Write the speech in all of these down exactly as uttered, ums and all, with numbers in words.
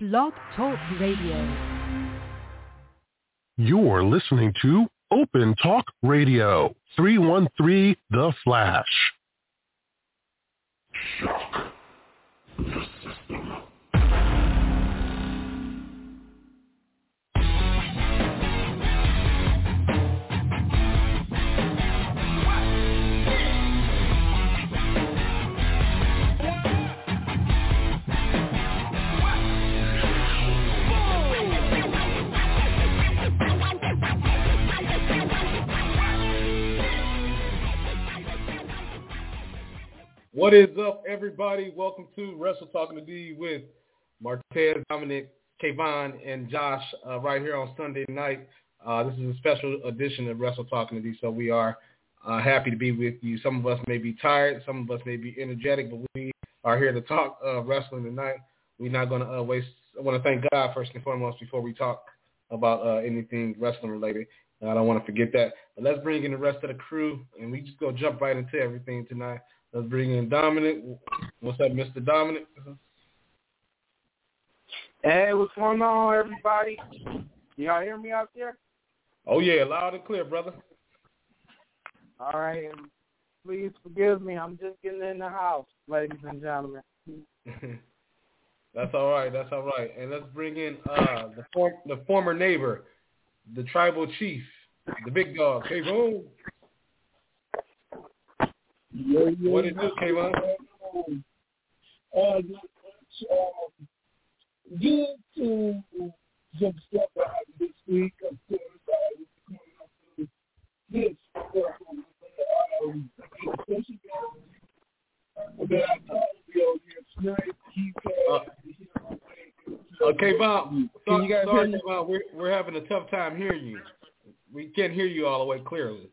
Blog Talk Radio. You're listening to Open Talk Radio, three one three The Flash. Shock the system. What is up, everybody? Welcome to Wrestle Talking to D with Martez, Dominic, Kayvon, and Josh uh, right here on Sunday night. Uh, this is a special edition of Wrestle Talking to D, so we are uh, happy to be with you. Some of us may be tired, some of us may be energetic, but we are here to talk uh, wrestling tonight. We're not going to uh, waste. I want to thank God first and foremost before we talk about uh, anything wrestling related. Uh, I don't want to forget that. But let's bring in the rest of the crew, and we just go jump right into everything tonight. Let's bring in Dominic. What's up, Mister Dominic? Hey, what's going on, everybody? Y'all hear me out there? Oh, yeah, loud and clear, brother. All right, and please forgive me. I'm just getting in the house, ladies and gentlemen. That's all right. That's all right. And let's bring in uh, the, for- the former neighbor, the tribal chief, the big dog, Kayvon. Yeah, yeah. What did you do, Kayvon? Uh, due to some stuff that happened this week, of course, I was coming up to this um, special guest that I thought would be on here tonight. He uh, okay, Bob. Can you guys sorry, hear me? Bob. We're we're having a tough time hearing you. We can't hear you all the way clearly.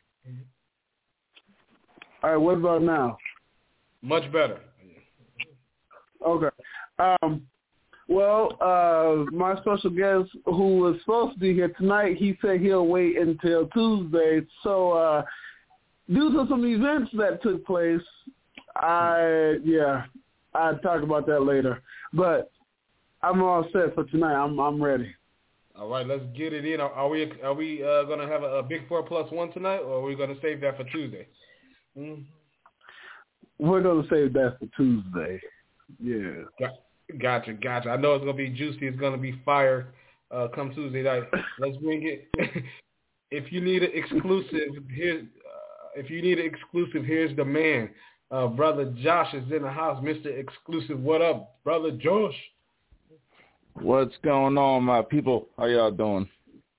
All right, what about now? Much better. Okay. Um, well, uh, my special guest who was supposed to be here tonight, he said he'll wait until Tuesday. So uh, due to some events that took place, I, yeah, I'll talk about that later. But I'm all set for tonight. I'm I'm ready. All right, let's get it in. Are, are we are we uh, going to have a, a big four plus one tonight, or are we going to save that for Tuesday? Mm-hmm. We're going to save that for Tuesday. Yeah. Gotcha, gotcha. I know it's going to be juicy. It's going to be fire uh, come Tuesday night. Let's bring it. If you need an exclusive, here's, uh, if you need an exclusive, here's the man. Uh, Brother Josh is in the house. Mister Exclusive, what up, Brother Josh? What's going on, my people? How y'all doing?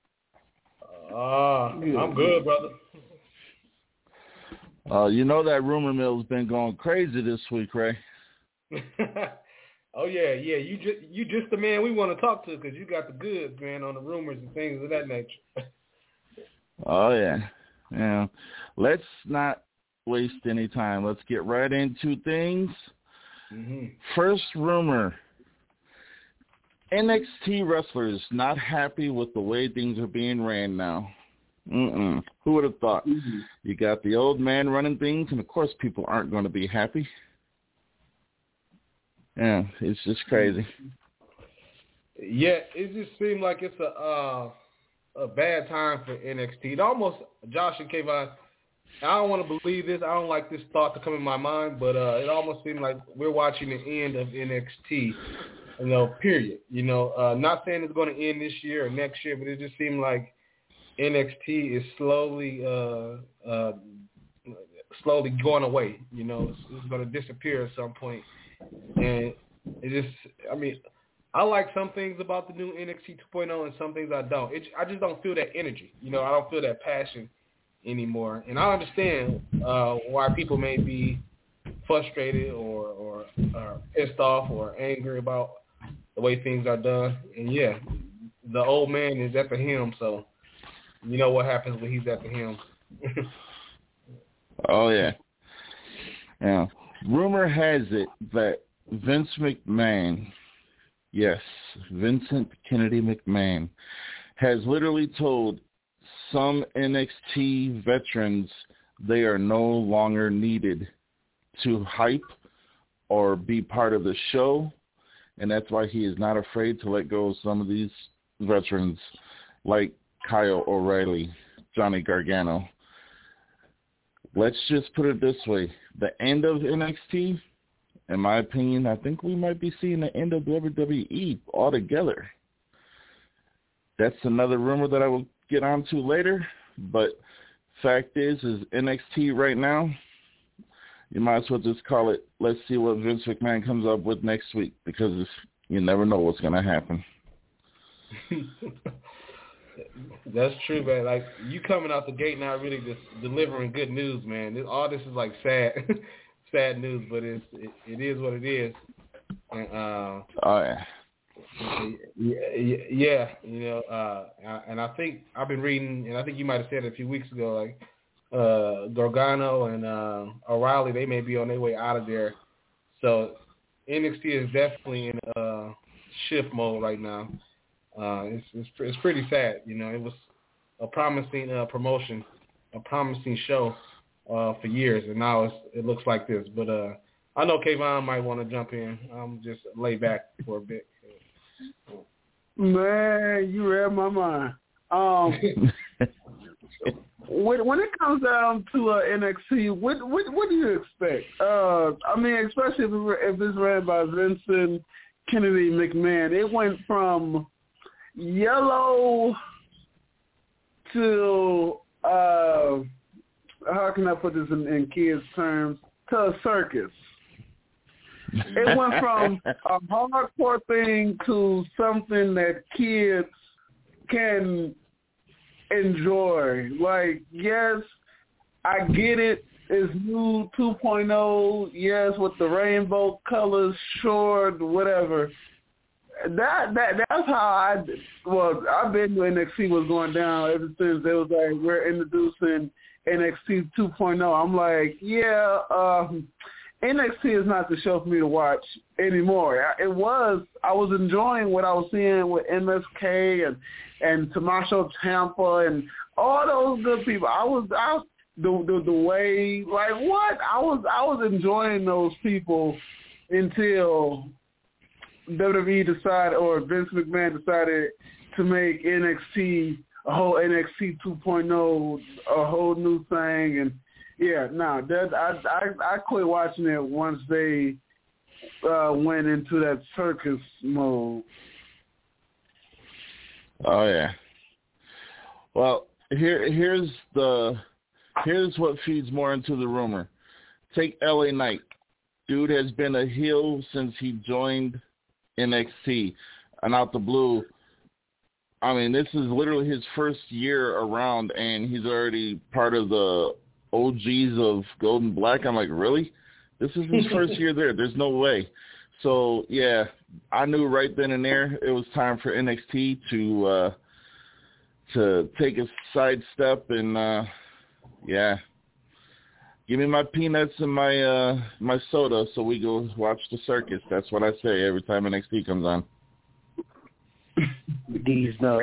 Uh, I'm good, brother. Uh, you know that rumor mill's been going crazy this week, Ray. Oh yeah, yeah. You just you just the man we want to talk to because you got the goods, man, on the rumors and things of that nature. Oh yeah, yeah. Let's not waste any time. Let's get right into things. Mm-hmm. First rumor: N X T wrestlers not happy with the way things are being ran now. Mm-mm. Who would have thought? Mm-hmm. You got the old man running things, and of course people aren't going to be happy. Yeah, it's just crazy. Yeah, it just seemed like it's a uh, a bad time for N X T. It almost, Josh and Kayvon, I don't want to believe this. I don't like this thought to come in my mind, but uh, it almost seemed like we're watching the end of N X T, you know, period. You know, uh, not saying it's going to end this year or next year, but it just seemed like N X T is slowly, uh, uh, slowly going away. You know, it's, it's going to disappear at some point. And it just, I mean, I like some things about the new N X T two point oh and some things I don't. It, I just don't feel that energy. You know, I don't feel that passion anymore. And I understand uh, why people may be frustrated or, or, or pissed off or angry about the way things are done. And, yeah, the old man is at the helm, so you know what happens when he's at the helm. Oh, yeah. Yeah. Rumor has it that Vince McMahon, yes, Vincent Kennedy McMahon, has literally told some N X T veterans they are no longer needed to hype or be part of the show. and that's why he is not afraid to let go of some of these veterans like Kyle O'Reilly, Johnny Gargano. Let's just put it this way. The end of N X T, in my opinion, I think we might be seeing the end of W W E altogether. That's another rumor that I will get onto later, but fact is, is N X T right now, you might as well just call it, let's see what Vince McMahon comes up with next week, because it's, you never know what's going to happen. That's true, man. Like, you coming out the gate now really just delivering good news, man. This, all this is like sad sad news, but it's, it, it is what it is. And, uh, oh, yeah. Yeah, yeah, you know, uh, and I think I've been reading, and I think you might have said it a few weeks ago, like uh, Gargano and uh, O'Reilly, they may be on their way out of there. So N X T is definitely in uh, shift mode right now. Uh, it's, it's it's pretty sad, you know. It was a promising uh, promotion, a promising show uh, for years, and now it's, it looks like this. But uh, I know Kayvon might want to jump in. I'm just lay back for a bit. Man, you read my mind. Um, when when it comes down to uh, N X T, what, what what do you expect? Uh, I mean, especially if, it, if it's ran by Vincent Kennedy McMahon, it went from yellow to uh, how can I put this in, in kids' terms? To a circus. It went from a hardcore thing to something that kids can enjoy. Like, yes, I get it. It's new two point oh. Yes, with the rainbow colors, short, whatever. That that that's how I well I've been to N X T was going down ever since they was like we're introducing N X T two point oh. I'm like, yeah. Um, N X T is not the show for me to watch anymore. It was, I was enjoying what I was seeing with M S K and, and Tommaso Ciampa and all those good people. I was, I was the, the the way, like what? I was, I was enjoying those people until W W E decided, or Vince McMahon decided to make N X T a whole N X T two point oh, a whole new thing. And yeah, no, that I, I I quit watching it once they uh, went into that circus mode. Oh yeah. Well, here here's the here's what feeds more into the rumor. Take L A Knight. Dude has been a heel since he joined N X T, and out the blue, I mean, this is literally his first year around, and he's already part of the O Gs of Golden Black. I'm like, really? This is his first year there. There's no way. So, yeah, I knew right then and there it was time for N X T to uh, to take a sidestep and, uh, yeah, give me my peanuts and my uh, my soda so we go watch the circus. That's what I say every time N X T comes on. These nuts.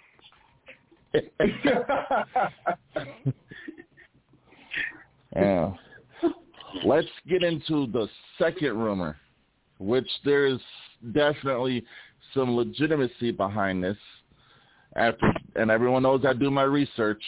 Yeah. Let's get into the second rumor, which there's definitely some legitimacy behind this. After, and everyone knows I do my research.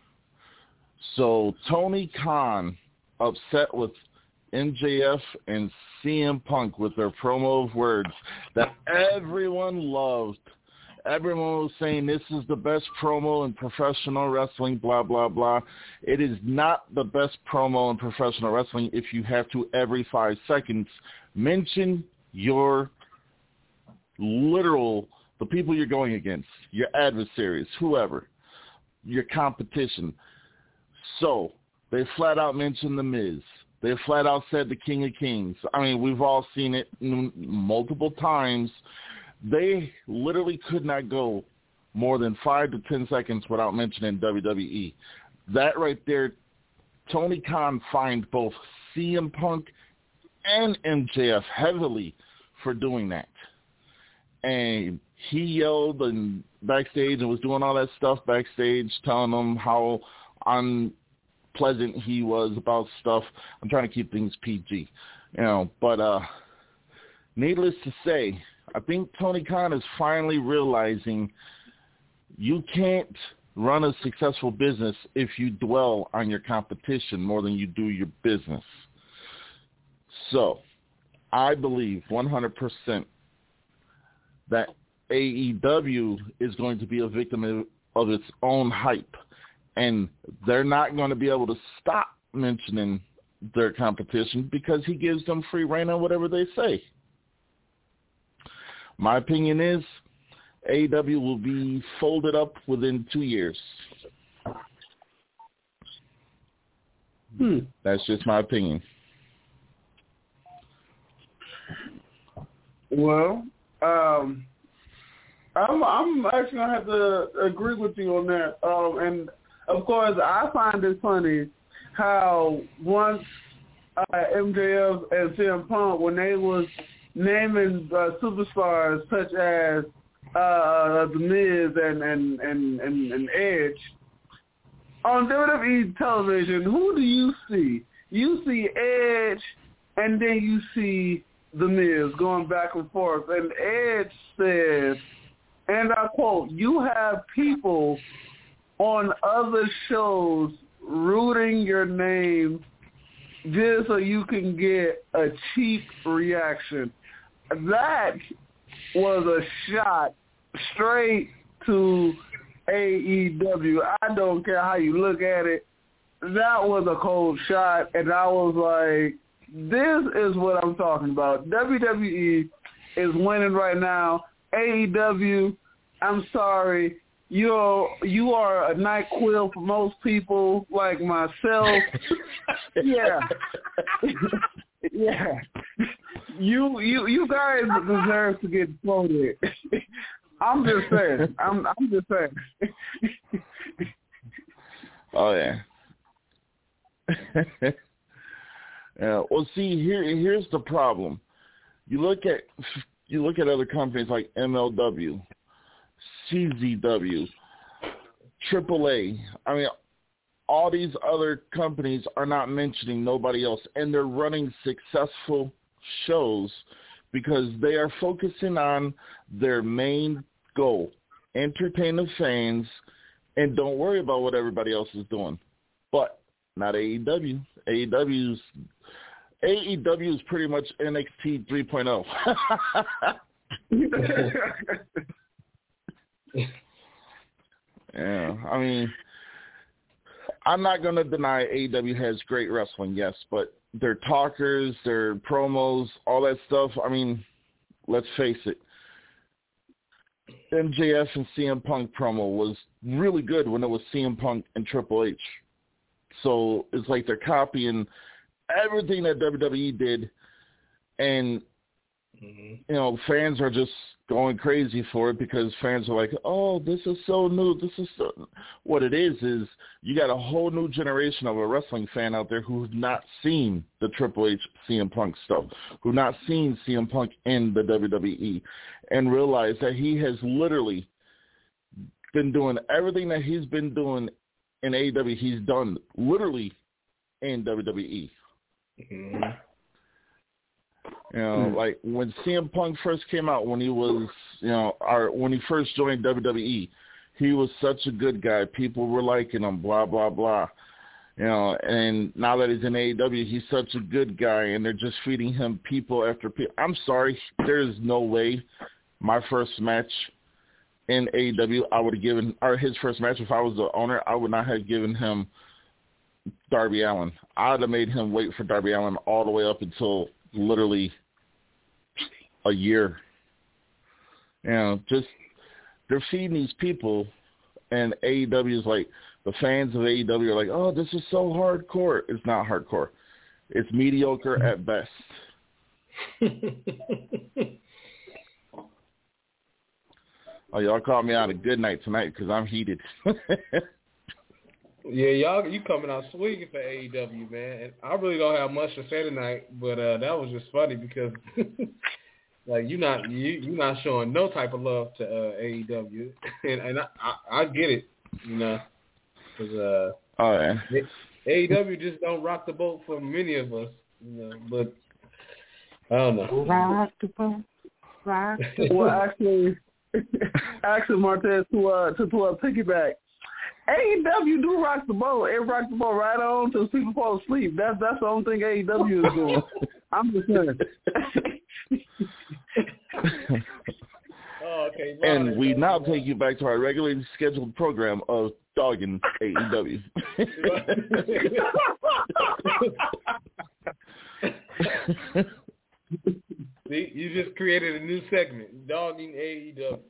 So Tony Khan upset with M J F and C M Punk with their promo of words that everyone loved. Everyone was saying this is the best promo in professional wrestling, blah, blah, blah. It is not the best promo in professional wrestling if you have to, every five seconds, mention your literal, the people you're going against, your adversaries, whoever, your competition. So they flat out mentioned The Miz. They flat out said the King of Kings. I mean, we've all seen it m- multiple times. They literally could not go more than five to ten seconds without mentioning W W E. That right there, Tony Khan fined both C M Punk and M J F heavily for doing that. And he yelled and backstage and was doing all that stuff backstage, telling them how unpleasant he was about stuff. I'm trying to keep things P G, you know. But uh, needless to say, I think Tony Khan is finally realizing you can't run a successful business if you dwell on your competition more than you do your business. So I believe one hundred percent that A E W is going to be a victim of, of its own hype, and they're not going to be able to stop mentioning their competition because he gives them free rein on whatever they say. My opinion is A E W will be folded up within two years. Hmm. That's just my opinion. Well, um, I'm I'm actually gonna have to agree with you on that. Um, and of course, I find it funny how once uh, M J F and C M Punk, when they was naming uh, superstars such as uh, The Miz and and, and, and and Edge on W W E television, who do you see? You see Edge, and then you see The Miz going back and forth. And Edge said, and I quote, "You have people on other shows rooting your name just so you can get a cheap reaction." That was a shot straight to A E W. I don't care how you look at it. That was a cold shot, and I was like, this is what I'm talking about. W W E is winning right now. A E W, I'm sorry, you're you are a NyQuil for most people like myself. Yeah, yeah. You you you guys deserve to get voted. I'm just saying. I'm I'm just saying. Oh yeah. Yeah. Well, see, here here's the problem. You look at you look at other companies like M L W, C Z W, triple A. I mean, all these other companies are not mentioning nobody else, and they're running successful shows because they are focusing on their main goal: entertain the fans, and don't worry about what everybody else is doing. But not A E W. A E W's A E W is pretty much N X T three point oh. Yeah, I mean, I'm not going to deny A E W has great wrestling, yes, but their talkers, their promos, all that stuff, I mean, let's face it. M J F and C M Punk promo was really good when it was C M Punk and Triple H. So it's like they're copying everything that W W E did, and mm-hmm. you know, fans are just going crazy for it because fans are like, "Oh, this is so new. This is so." What it is is you got a whole new generation of a wrestling fan out there who's not seen the Triple H C M Punk stuff, who've not seen C M Punk in the W W E, and realize that he has literally been doing everything that he's been doing in A E W. He's done literally in W W E. Mm-hmm. You know, mm-hmm. like when C M Punk first came out, when he was, you know, our, when he first joined W W E, he was such a good guy. People were liking him, blah, blah, blah. You know, and now that he's in A E W, he's such a good guy, and they're just feeding him people after people. I'm sorry, there's no way my first match in A E W, I would have given, or his first match, if I was the owner, I would not have given him Darby Allin. I would have made him wait for Darby Allin all the way up until literally a year. You know, just, they're feeding these people, and A E W is like, the fans of A E W are like, oh, this is so hardcore. It's not hardcore. It's mediocre at best. Oh, y'all caught me on a good night tonight because I'm heated. Yeah, y'all, you coming out swinging for A E W, man. And I really don't have much to say tonight, but uh, that was just funny because, like, you're not you you're not showing no type of love to uh, A E W, and and I, I, I get it, you know, because uh, oh yeah, A E W just don't rock the boat for many of us, you know. But I don't know. Rock the boat. Cry. Well, actually, actually, Martez, to uh, to to uh, piggyback, A E W do rock the boat. It rock the boat right on till people fall asleep. That's that's the only thing A E W is doing. I'm just saying. Oh, okay. And we now take you back to our regularly scheduled program of Dogging A E W. See, you just created a new segment, Dogging A E W.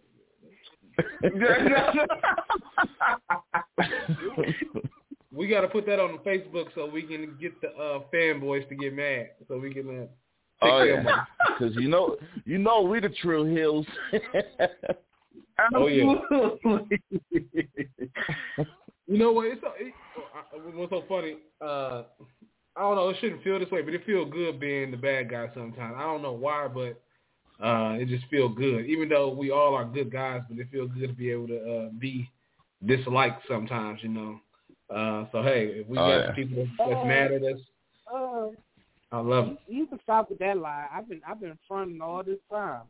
We got to put that on the Facebook so we can get the uh, fanboys to get mad, so we can. Uh, take oh them yeah, because you know, you know, we the true heels. Oh yeah. You know what? It's so, it, what's so funny? Uh, I don't know. It shouldn't feel this way, but it feels good being the bad guy sometimes. I don't know why, but uh, it just feels good. Even though we all are good guys, but it feels good to be able to uh, be disliked sometimes. You know. Uh, so hey, if we oh, got yeah. people that's mad at us, Uh, I love it. you, you can stop with that lie. I've been I've been fronting all this time.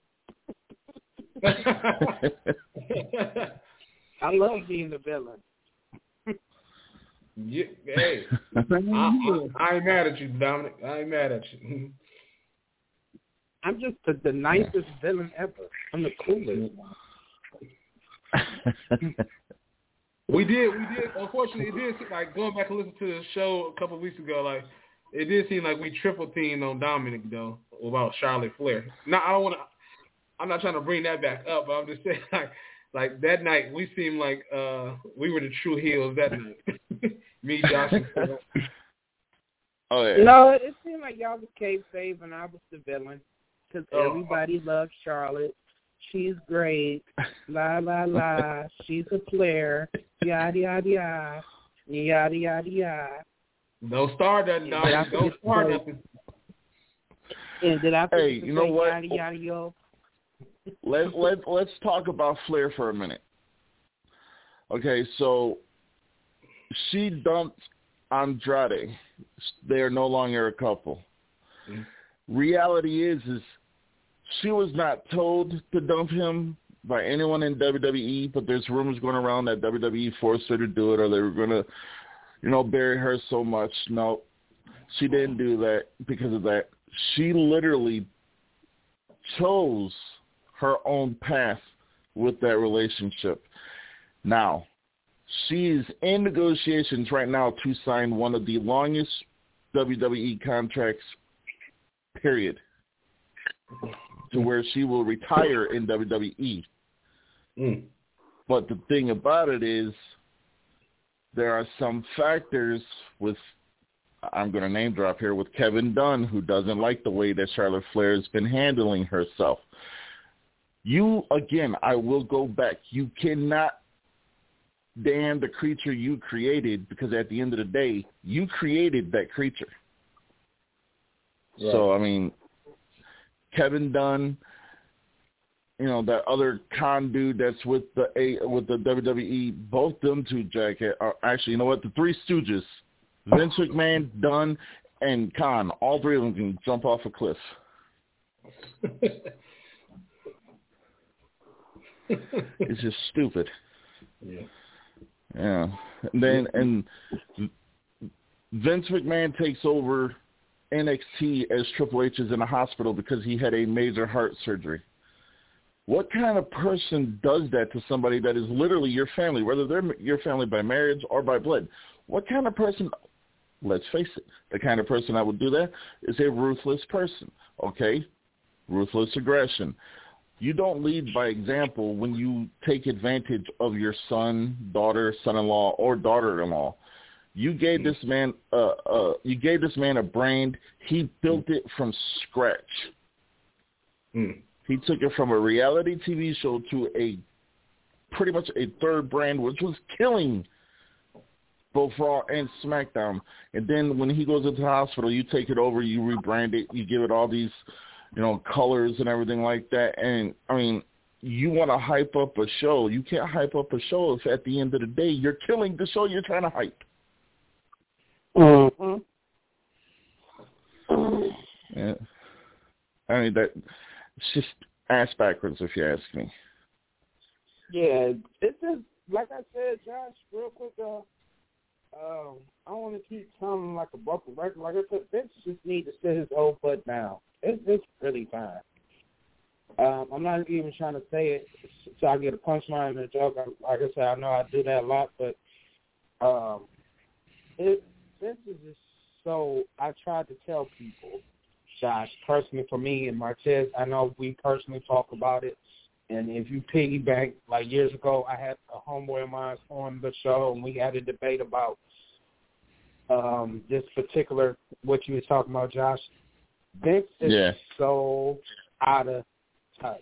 I love being the villain. Yeah, hey, I, I, I ain't mad at you, Dominic. I ain't mad at you. I'm just the, the nicest villain ever. I'm the coolest. We did, we did. Unfortunately, it did seem like going back and listening to the show a couple of weeks ago. Like it did seem like we triple teamed on Dominic though about Charlotte Flair. Now I don't want to. I'm not trying to bring that back up, but I'm just saying like, like that night we seemed like uh, we were the true heels that night. Me, Josh, and Flair. Oh yeah. No, it seemed like y'all was kayfabe and I was the villain because Oh. everybody loves Charlotte. She's great. La la la. She's a Flair. Yada yada yada. Yada yada yada. No star doesn't, Dominic. No star doesn't. And did I Hey, you know what? Yada yada yo? Let let let's talk about Flair for a minute. Okay, so she dumped Andrade. They are no longer a couple. Mm-hmm. Reality is, is she was not told to dump him by anyone in W W E, but there's rumors going around that W W E forced her to do it, or they were going to, you know, bury her so much. No, she didn't do that because of that. She literally chose her own path with that relationship. Now, she is in negotiations right now to sign one of the longest W W E contracts, period, to where she will retire in W W E. Mm. But the thing about it is there are some factors with, I'm going to name drop here, with Kevin Dunn, who doesn't like the way that Charlotte Flair has been handling herself. You, again, I will go back. You cannot damn the creature you created, because at the end of the day, you created that creature. Right. So, I mean, Kevin Dunn, you know, that other con dude that's with the a with the W W E, both them two jacket are actually, you know what, the Three Stooges, Vince McMahon, Dunn, and Khan, all three of them can jump off a cliff. It's just stupid. Yeah. Yeah. And then and Vince McMahon takes over N X T as Triple H is in a hospital because he had a major heart surgery. What kind of person does that to somebody that is literally your family, whether they're your family by marriage or by blood? What kind of person, let's face it, the kind of person that would do that is a ruthless person, okay? Ruthless aggression. You don't lead by example when you take advantage of your son, daughter, son-in-law, or daughter-in-law. You gave this man, uh, uh, you gave this man a brand. He built it from scratch. Mm. He took it from a reality T V show to a pretty much a third brand, which was killing both Raw and SmackDown. And then when he goes into the hospital, you take it over, you rebrand it, you give it all these, you know, colors and everything like that. And, I mean, you want to hype up a show. You can't hype up a show if at the end of the day you're killing the show you're trying to hype. Mm-hmm. Yeah. I mean, that it's just, ass backwards, if you ask me. Yeah, it's just, like I said, Josh, real quick, uh, um, I don't want to keep sounding like a broken record. Like I said, Vince just need to sit his old foot down. It's, it's really fine. Um, I'm not even trying to say it so I get a punchline in a joke. I, like I said, I know I do that a lot, but um, it, Vince is just so, I tried to tell people, Josh, personally for me and Martez, I know we personally talk about it, and if you piggyback, like years ago, I had a homeboy of mine on the show, and we had a debate about um, this particular, what you were talking about, Josh. Vince is yeah. so out of touch.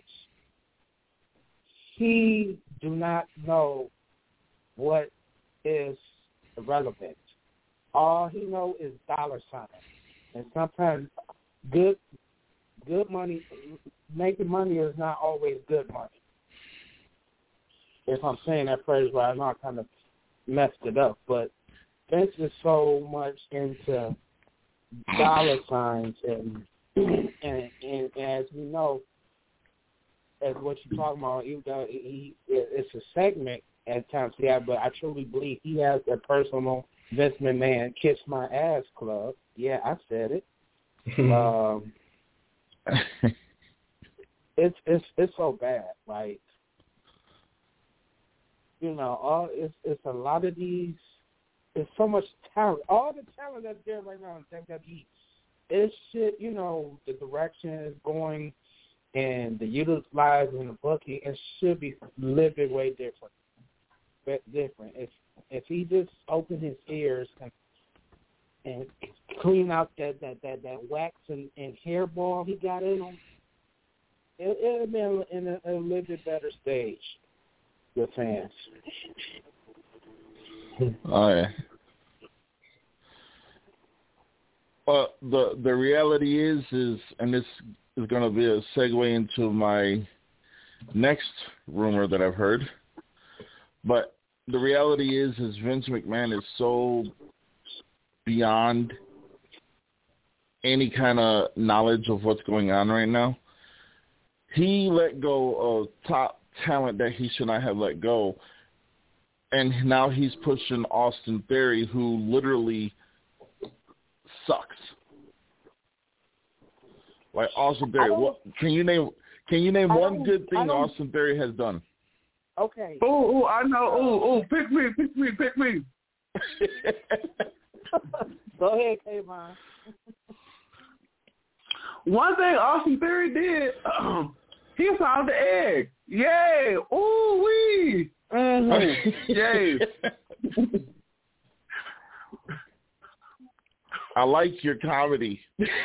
He do not know what is relevant. All he know is dollar signs. And sometimes good good money, making money is not always good money. If I'm saying that phrase right, I know I kind of messed it up, but Vince is so much into dollar signs, and and, and as we know, as what you're talking about, even though he, it's a segment at times, yeah, but I truly believe he has a personal Vince McMahon Kiss My Ass Club. Yeah, I said it. um, it's it's it's so bad. Like, you know, all it's it's a lot of these. There's so much talent. All the talent that's there right now in W W E. It's shit. You know, the direction is going, and the utilizing the booking, it should be lived way different. But different. If if he just opened his ears and and clean out that that that, that wax and, and hairball he got in him, it it'll be in a, a little bit better stage with fans. Oh yeah. Well, the the reality is is, and this is going to be a segue into my next rumor that I've heard. But the reality is, is Vince McMahon is so beyond any kind of knowledge of what's going on right now. He let go of top talent that he should not have let go. And now he's pushing Austin Theory, who literally sucks. Like Austin Theory, what can you name? Can you name one good thing Austin Theory has done? Okay. Oh, I know. Oh, oh, pick me, pick me, pick me. Go ahead, Kayvon. One thing Austin Theory did, um, he found the egg. Yay! Ooh wee! Mm-hmm. Yay! I like your comedy.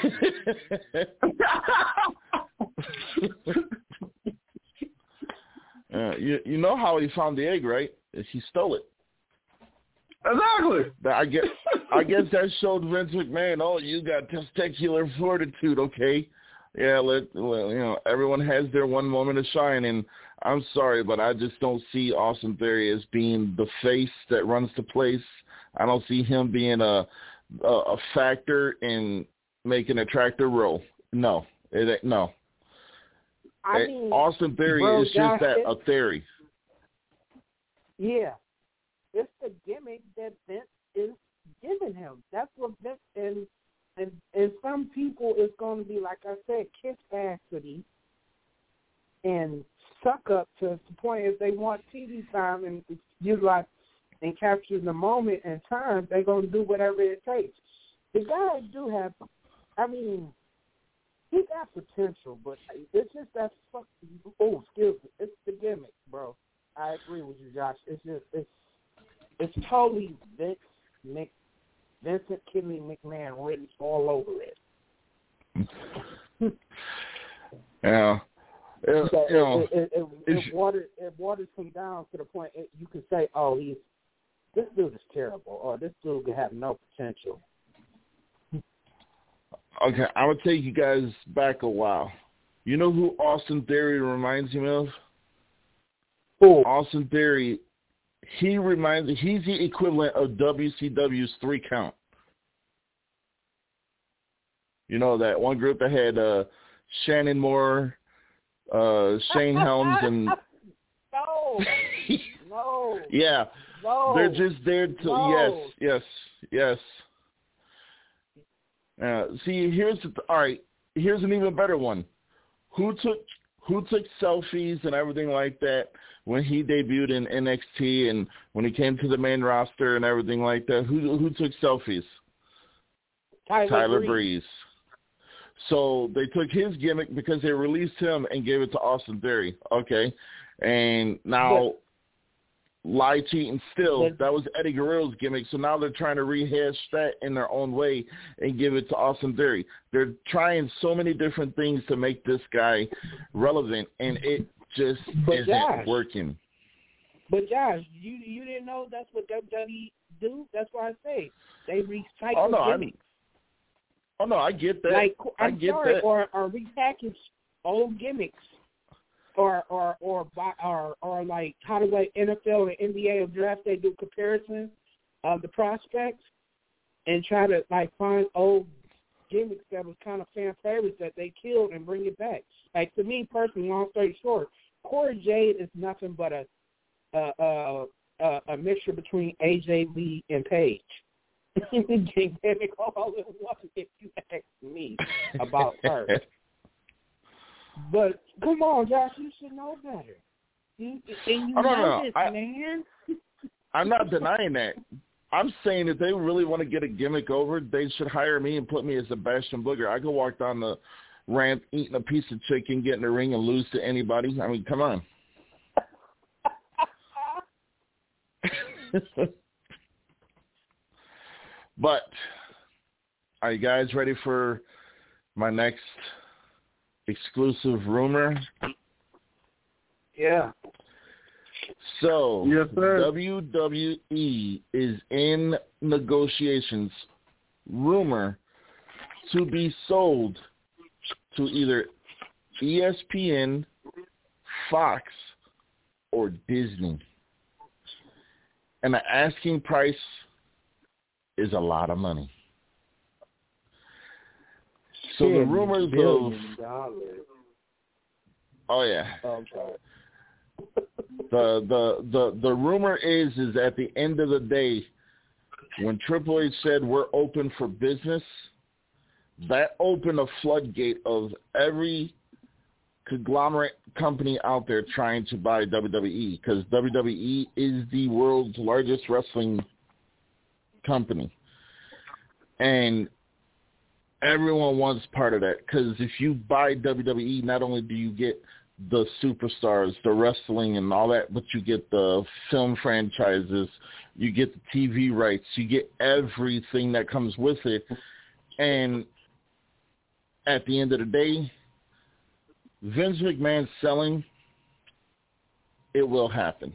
uh, you you know how he found the egg, right? He stole it. Exactly. I guess I guess that showed Vince McMahon. Oh, you got testicular fortitude, okay? Yeah, let well, you know, everyone has their one moment of shine, and I'm sorry, but I just don't see Austin Theory as being the face that runs the place. I don't see him being a a, a factor in making a tractor roll. No, it ain't, no. I mean, Austin Theory bro, is just Josh, that, it, a theory. Yeah. It's the gimmick that Vince is giving him. That's what Vince, and and and some people it's going to be, like I said, kiss Cassidy and suck up to the point if they want T V time and utilize and capture the moment and time, they're going to do whatever it takes. The guy do have, I mean, he got potential, but it's just that fuck. Oh, excuse me, it's the gimmick, bro. I agree with you, Josh. It's just it's. It's totally Vince Mc, Vincent Kidney McMahon written all over it. Yeah. It, so you know, it, it, it, it, watered, it waters him down to the point it, you can say, oh, he's this dude is terrible, or this dude could have no potential. Okay, I'm going to take you guys back a while. You know who Austin Theory reminds me of? Who? Austin Theory. He reminds me, he's the equivalent of W C W's three count. You know, that one group that had uh, Shannon Moore, uh, Shane Helms and no, no, yeah, no, they're just there to no. yes, yes, yes. Uh, see, here's the, all right. Here's an even better one. Who took who took selfies and everything like that when he debuted in N X T and when he came to the main roster and everything like that? Who who took selfies? Tyler, Tyler Breeze. Breeze. So they took his gimmick because they released him and gave it to Austin Theory. Okay. And now but, lie, cheat, and still, but, that was Eddie Guerrero's gimmick. So now they're trying to rehash that in their own way and give it to Austin Theory. They're trying so many different things to make this guy relevant, and it just but isn't Josh, working. But, Josh, you you didn't know that's what W W E do? That's why I say they recycle oh, no, gimmicks. Oh, no, I get that. Like, I I'm get sorry, that. Or, or repackage old gimmicks. Or or or or or like how do the N F L and N B A draft they do comparisons of the prospects and try to like find old gimmicks that was kind of fan favorites that they killed and bring it back. Like to me personally, long story short, Corey Jade is nothing but a a a, a, a mixture between A J Lee and Paige. Gimmick all in one, if you ask me about her. But come on, Josh, you should know better. You, and you oh, no, know no, this, I, man. I'm not denying that. I'm saying if they really want to get a gimmick over, they should hire me and put me as Sebastian Booger. I could walk down the ramp eating a piece of chicken, get in the ring, and lose to anybody. I mean, come on. But are you guys ready for my next exclusive rumor? Yeah. So, yes, sir. W W E is in negotiations, rumor, to be sold to either E S P N, Fox, or Disney. And the asking price is a lot of money. So the rumors of dollars. oh yeah, Oh, I'm sorry. the the the the rumor is is at the end of the day, when Triple H said we're open for business, that opened a floodgate of every conglomerate company out there trying to buy W W E, because W W E is the world's largest wrestling company, and everyone wants part of that, because if you buy W W E, not only do you get the superstars, the wrestling and all that, but you get the film franchises, you get the T V rights, you get everything that comes with it. And at the end of the day, Vince McMahon selling, it will happen.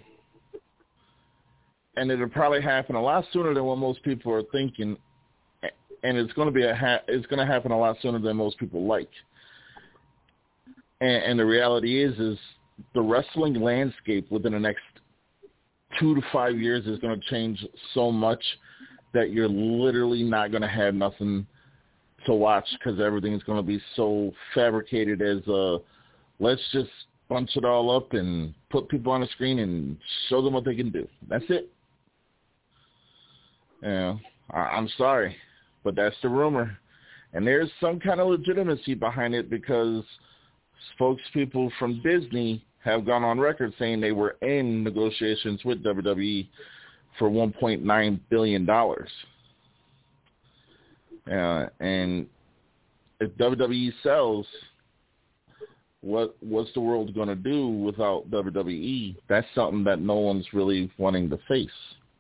And it'll probably happen a lot sooner than what most people are thinking, and it's going to be a ha- it's going to happen a lot sooner than most people like. And, and the reality is, is the wrestling landscape within the next two to five years is going to change so much that you're literally not going to have nothing to watch, because everything is going to be so fabricated as a let's just bunch it all up and put people on the screen and show them what they can do. That's it. Yeah, I, I'm sorry, but that's the rumor. And there's some kind of legitimacy behind it, because spokespeople from Disney have gone on record saying they were in negotiations with W W E for one point nine billion dollars. Uh, and if W W E sells, what what's the world going to do without W W E? That's something that no one's really wanting to face.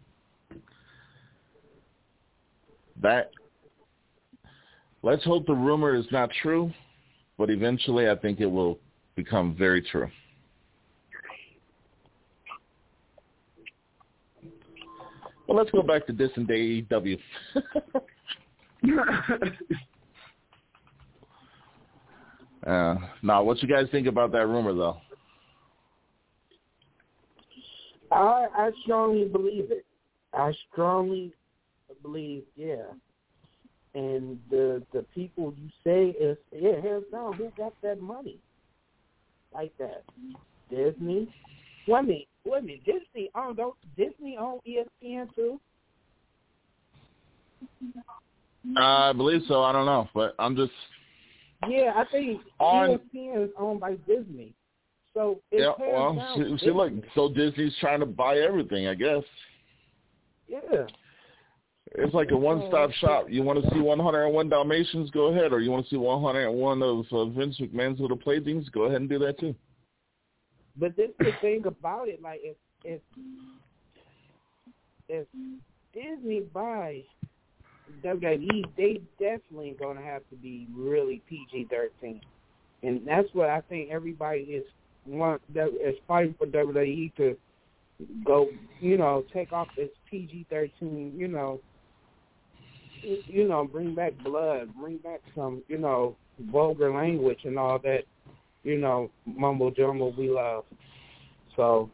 That, let's hope the rumor is not true, but eventually I think it will become very true. Well, let's go back to this and A E W. uh, now, what you guys think about that rumor, though? I I strongly believe it. I strongly believe, yeah. And the the people you say is, yeah, hands down, who got that money? like that. Disney. Wait a minute, wait a minute. Disney own don't Disney own E S P N too? Uh, I believe so. I don't know, but I'm just. Yeah, I think on, E S P N is owned by Disney. So it yeah, well, see, see, look, so Disney's trying to buy everything, I guess. Yeah. It's like a one-stop shop. You want to see one oh one Dalmatians, go ahead. Or you want to see one oh one of uh, Vince McMahon's Little Playthings, go ahead and do that too. But this is the thing about it, like if if if Disney buys W W E, they definitely gonna have to be really P G thirteen, and that's what I think everybody is want that is fighting for W W E to go, you know, take off this P G thirteen, you know, you know, bring back blood, bring back some, you know, vulgar language and all that, you know, mumble jumble we love. So,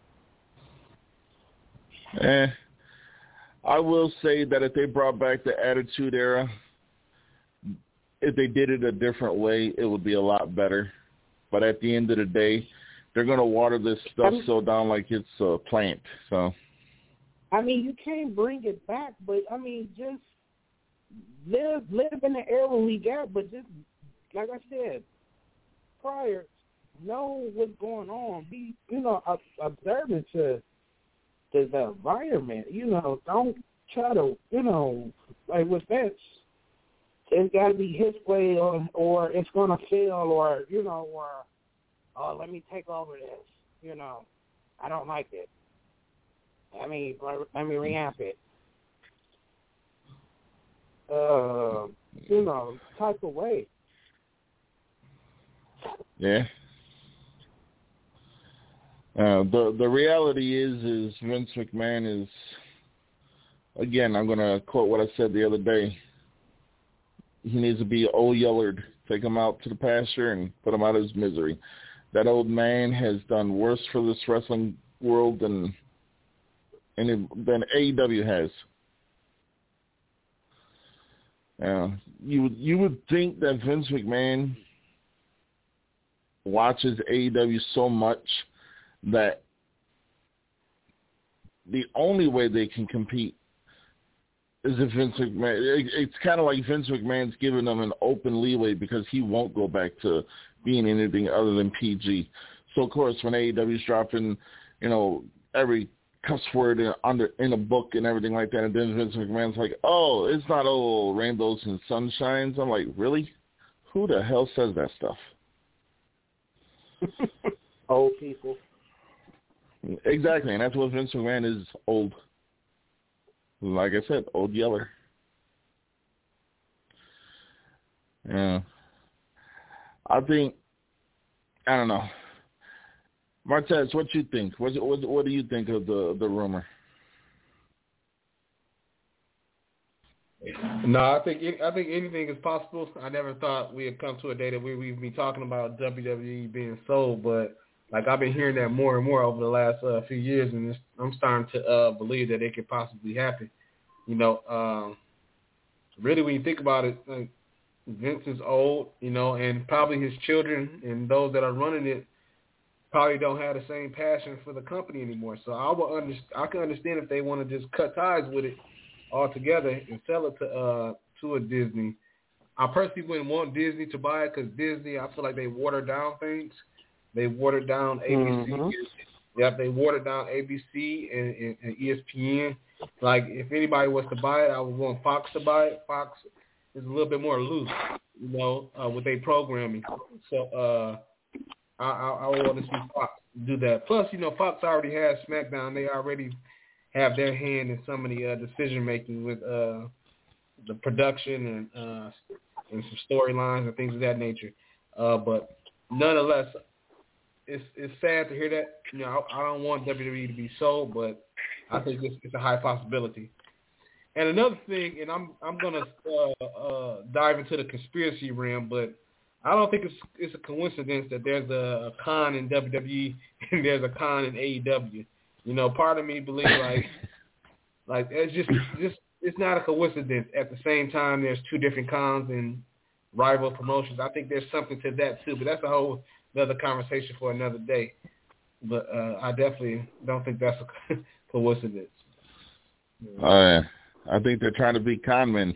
eh, I will say that if they brought back the Attitude Era, if they did it a different way, it would be a lot better. But at the end of the day, they're going to water this stuff I mean, so down like it's a plant. So, I mean, you can't bring it back, but I mean, just live live in the era we got. But just like I said prior, know what's going on. Be you know observant to to the environment. You know, don't try to you know like with Vince. It's got to be his way, or or it's gonna fail, or you know, or oh, let me take over this. You know, I don't like it. Let me let me reamp it. Uh, you know, type of way. Yeah. Uh, the the reality is is Vince McMahon is, again, I'm gonna quote what I said the other day. He needs to be old Yellard. Take him out to the pasture and put him out of his misery. That old man has done worse for this wrestling world than than A E W has. Uh, you you would think that Vince McMahon watches A E W so much that the only way they can compete is if Vince McMahon, it's kind of like Vince McMahon's giving them an open leeway because he won't go back to being anything other than P G. So, of course, when A E W's dropping, you know, every cuss word in, under, in a book and everything like that, and then Vince McMahon's like, oh, it's not all rainbows and sunshines. I'm like, really? Who the hell says that stuff? Old people. Exactly, and that's what Vince McMahon is, old. Like I said, old Yeller. Yeah. I think, I don't know. Martez, what you think? What, what, what do you think of the, the rumor? No, I think I think anything is possible. I never thought we had come to a day that we, we'd be talking about W W E being sold, but like I've been hearing that more and more over the last uh, few years, and it's, I'm starting to uh, believe that it could possibly happen. You know, um, really when you think about it, like, Vince is old, you know, and probably his children and those that are running it probably don't have the same passion for the company anymore. So I will under, I can understand if they want to just cut ties with it altogether and sell it to uh, to a Disney. I personally wouldn't want Disney to buy it because Disney, I feel like they water down things. They watered down A B C. Mm-hmm. Yep, they watered down A B C and, and, and E S P N. Like, if anybody was to buy it, I would want Fox to buy it. Fox is a little bit more loose, you know, uh, with their programming. So uh, I, I, I want to see Fox do that. Plus, you know, Fox already has SmackDown. They already have their hand in some of the uh, decision-making with uh, the production and, uh, and some storylines and things of that nature. Uh, but nonetheless, It's it's sad to hear that. You know, I, I don't want W W E to be sold, but I think it's, it's a high possibility. And another thing, and I'm I'm gonna uh, uh, dive into the conspiracy realm, but I don't think it's it's a coincidence that there's a, a con in W W E and there's a con in A E W. You know, part of me believes like like it's just just it's not a coincidence. At the same time, there's two different cons and rival promotions. I think there's something to that too, but that's a whole another conversation for another day. But uh, I definitely don't think that's a coincidence. Oh, yeah. I think they're trying to be con men.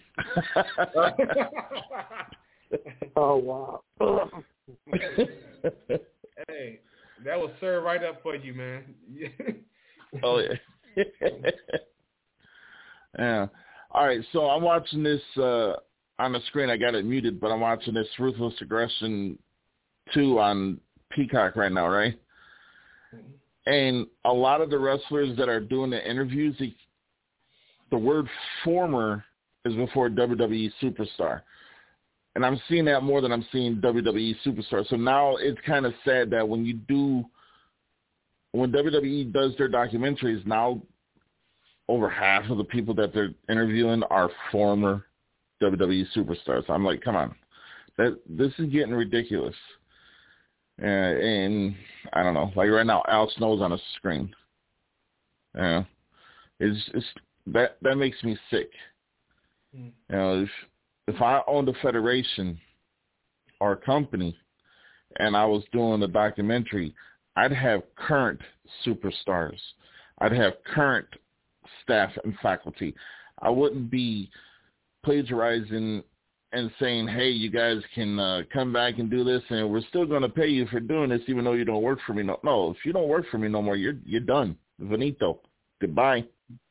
Oh, wow. Hey, that will serve right up for you, man. Oh, yeah. Yeah. All right, so I'm watching this uh, on the screen. I got it muted, but I'm watching this Ruthless Aggression two on Peacock right now, right? And a lot of the wrestlers that are doing the interviews, the, the word former is before W W E superstar. And I'm seeing that more than I'm seeing W W E superstar. So now it's kind of sad that when you do, when W W E does their documentaries, now over half of the people that they're interviewing are former W W E superstars. I'm like, come on. That this is getting ridiculous. Uh, and I don't know, like right now, Al Snow's on a screen. Yeah, it's, it's that that makes me sick. Mm. You know, if if I owned a federation or a company and I was doing a documentary, I'd have current superstars. I'd have current staff and faculty. I wouldn't be plagiarizing and saying, hey, you guys can uh, come back and do this, and we're still going to pay you for doing this even though you don't work for me. No, no, if you don't work for me no more, you're you're done. Finito. Goodbye.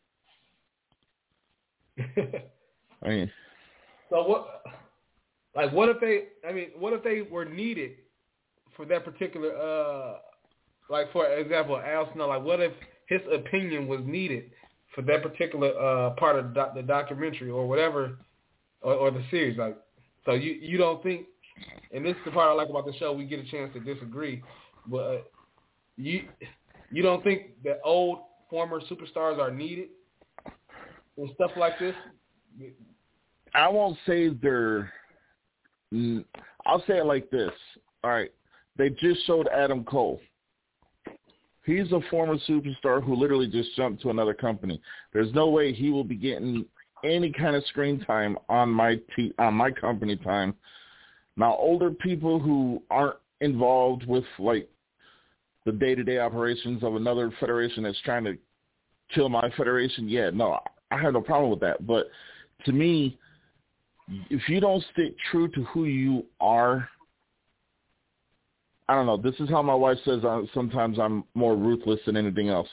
I mean, so what, like, what if they, I mean, what if they were needed for that particular, uh, like, for example, Al Snow, like, what if his opinion was needed for that particular uh, part of the, doc- the documentary or whatever, Or, or the series, like, so you, you don't think, and this is the part I like about the show, we get a chance to disagree, but uh, you you don't think that old former superstars are needed and stuff like this? I won't say they're, I'll say it like this. All right, they just showed Adam Cole. He's a former superstar who literally just jumped to another company. There's no way he will be getting any kind of screen time on my t- on my company time. Now, older people who aren't involved with, like, the day-to-day operations of another federation that's trying to kill my federation, yeah, no, I have no problem with that. But to me, if you don't stick true to who you are, I don't know. This is how my wife says uh, sometimes I'm more ruthless than anything else.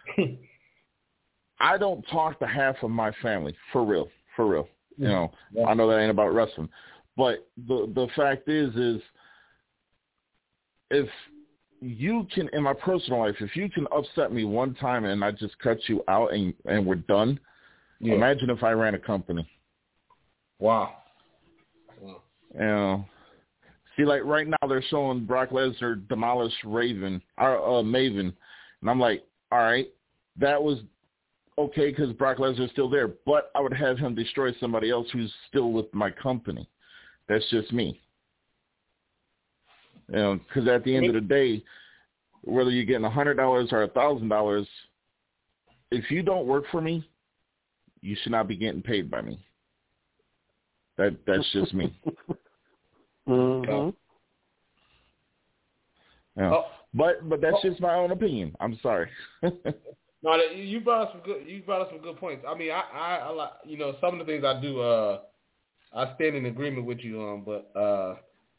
I don't talk to half of my family, for real, for real. You know, yeah. I know that ain't about wrestling. But the the fact is, is if you can, in my personal life, if you can upset me one time and I just cut you out and, and we're done, yeah. Imagine if I ran a company. Wow. wow. You know, see, like right now they're showing Brock Lesnar demolish Raven, or uh, Maven. And I'm like, all right, that was okay, because Brock Lesnar is still there, but I would have him destroy somebody else who's still with my company. That's just me. You know, because at the end of the day, whether you're getting one hundred dollars or one thousand dollars, if you don't work for me, you should not be getting paid by me. That That's just me. Mm-hmm. Yeah. Oh. But but that's oh. just my own opinion. I'm sorry. No, you brought up some good. You brought up some good points. I mean, I, I, I like, you know, some of the things I do. Uh, I stand in agreement with you on, but uh,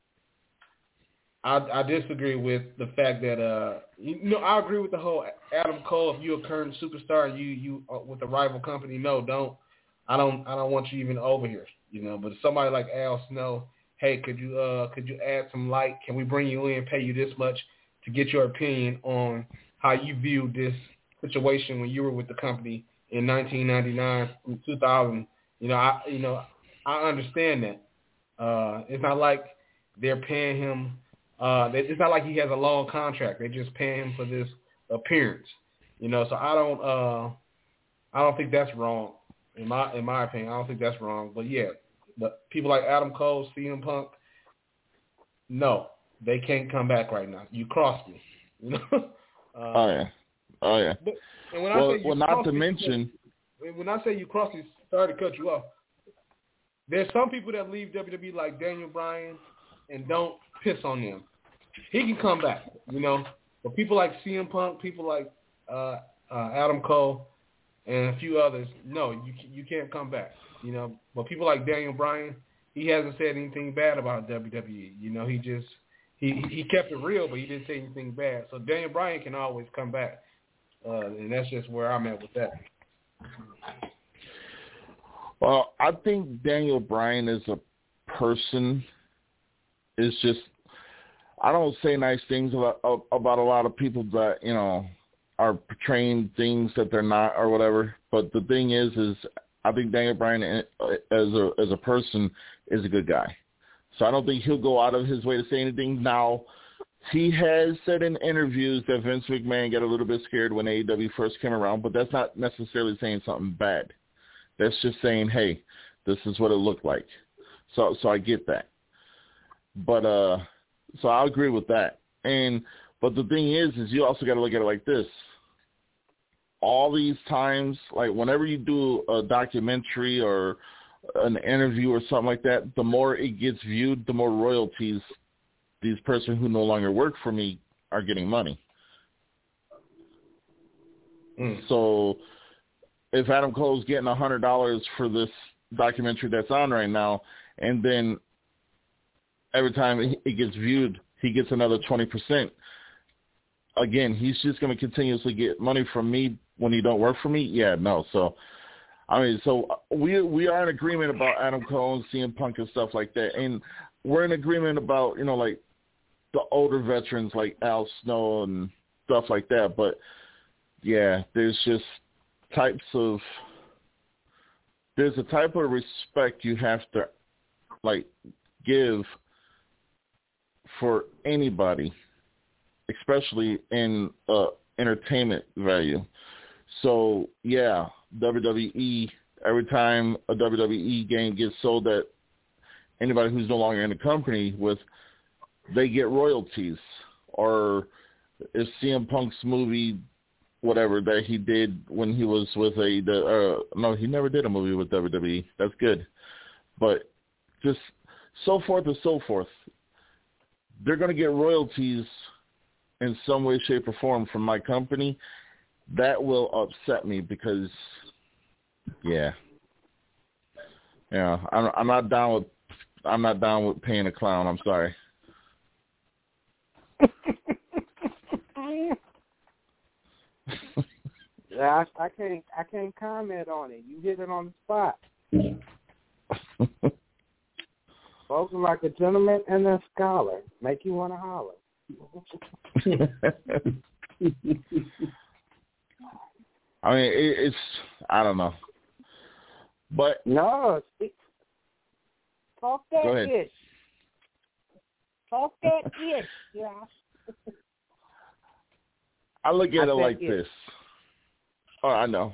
I, I disagree with the fact that uh, you, you know, I agree with the whole Adam Cole. If you're a current superstar, and you you uh, with a rival company, no, don't. I don't. I don't want you even over here. You know, but somebody like Al Snow, hey, could you uh, could you add some light? Can we bring you in, pay you this much to get your opinion on how you view this situation when you were with the company in nineteen ninety-nine and two thousand? You know, I you know I understand that. Uh, it's not like they're paying him. Uh, it's not like he has a long contract. They're just paying him for this appearance. You know, so I don't. Uh, I don't think that's wrong. In my in my opinion, I don't think that's wrong. But yeah, but people like Adam Cole, C M Punk, no, they can't come back right now. You crossed me. You know. uh, oh yeah. Oh, yeah. But, and when well, I say you well not to me, mention... When I say you cross me, sorry to cut you off, there's some people that leave W W E like Daniel Bryan and don't piss on them. he can come back, you know. But people like C M Punk, people like uh, uh, Adam Cole, and a few others, no, you you can't come back, you know. But people like Daniel Bryan, he hasn't said anything bad about W W E. You know, he just he he kept it real, but he didn't say anything bad. So Daniel Bryan can always come back, uh, and that's just where I'm at with that. Well, I think Daniel Bryan as a person is just, I don't say nice things about about a lot of people that, you know, are portraying things that they're not or whatever. But the thing is, is I think Daniel Bryan as a as a person is a good guy. So I don't think he'll go out of his way to say anything. Now, he has said in interviews that Vince McMahon got a little bit scared when A E W first came around, but that's not necessarily saying something bad. That's just saying, hey, this is what it looked like. So so I get that. But uh, so I agree with that. And but the thing is, is you also got to look at it like this. All these times, like whenever you do a documentary or an interview or something like that, the more it gets viewed, the more royalties these persons who no longer work for me are getting money. Mm. So if Adam Cole's getting one hundred dollars for this documentary that's on right now, and then every time it gets viewed, he gets another twenty percent, again, he's just going to continuously get money from me when he don't work for me? Yeah, no. So, I mean, so we we are in agreement about Adam Cole and C M Punk and stuff like that. And we're in agreement about, you know, like the older veterans like Al Snow and stuff like that. But, yeah, there's just types of, there's a type of respect you have to, like, give for anybody, especially in uh, entertainment value. So, yeah, W W E, every time a W W E game gets sold that anybody who's no longer in the company with, they get royalties. Or if C M Punk's movie, whatever, that he did when he was with a, the, uh, no, he never did a movie with W W E. That's good. But just so forth and so forth. They're going to get royalties in some way, shape, or form from my company. That will upset me because, yeah, yeah, I'm, I'm not down with, I'm not down with paying a clown. I'm sorry. Yeah, I, I can't, I can't comment on it. You hit it on the spot. Spoken like a gentleman and a scholar. Make you want to holler. I mean, it, it's, I don't know. But no, speak, talk that ish. Talk that ish, Josh. I look at I it like it. this. Oh, I know.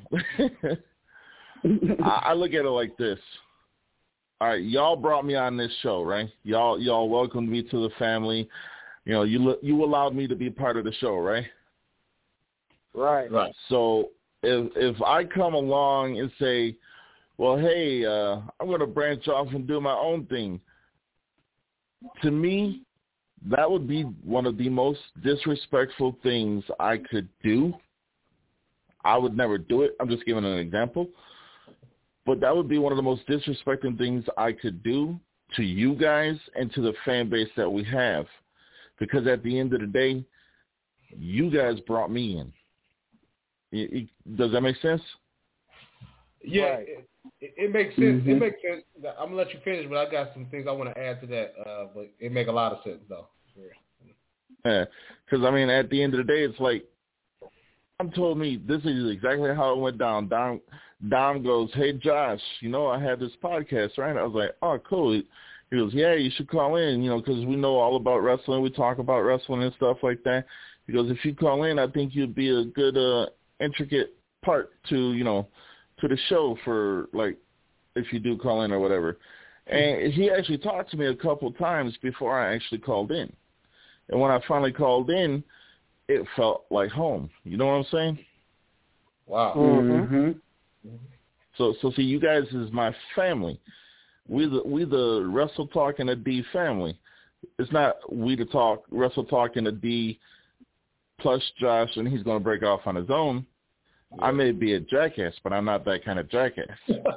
I, I look at it like this. All right, y'all brought me on this show, right? Y'all, y'all welcomed me to the family. You know, you you allowed me to be part of the show, right? Right. Right. So if if I come along and say, well, hey, uh, I'm going to branch off and do my own thing, to me, that would be one of the most disrespectful things I could do. I would never do it. I'm just giving an example. But that would be one of the most disrespecting things I could do to you guys and to the fan base that we have. Because at the end of the day, you guys brought me in. It, it, does that make sense? Yeah, right. it, it, it makes sense. Mm-hmm. It makes sense. I'm going to let you finish, but I got some things I want to add to that. Uh, but it make a lot of sense, though. Yeah, because, I mean, at the end of the day, it's like, Dom told me this is exactly how it went down. Dom, Dom goes, hey, Josh, you know, I had this podcast, right? I was like, oh, cool. He goes, yeah, you should call in, you know, because we know all about wrestling. We talk about wrestling and stuff like that. He goes, if you call in, I think you'd be a good, uh, intricate part to, you know, to the show for, like, if you do call in or whatever. And he actually talked to me a couple times before I actually called in. And when I finally called in, it felt like home. You know what I'm saying? Wow. Mm-hmm. So, so see, you guys is my family. We the we the Wrestle Talk and a D family. it's not we to talk, Wrestle Talk in a D plus Josh, and he's going to break off on his own. Yeah. I may be a jackass, but I'm not that kind of jackass.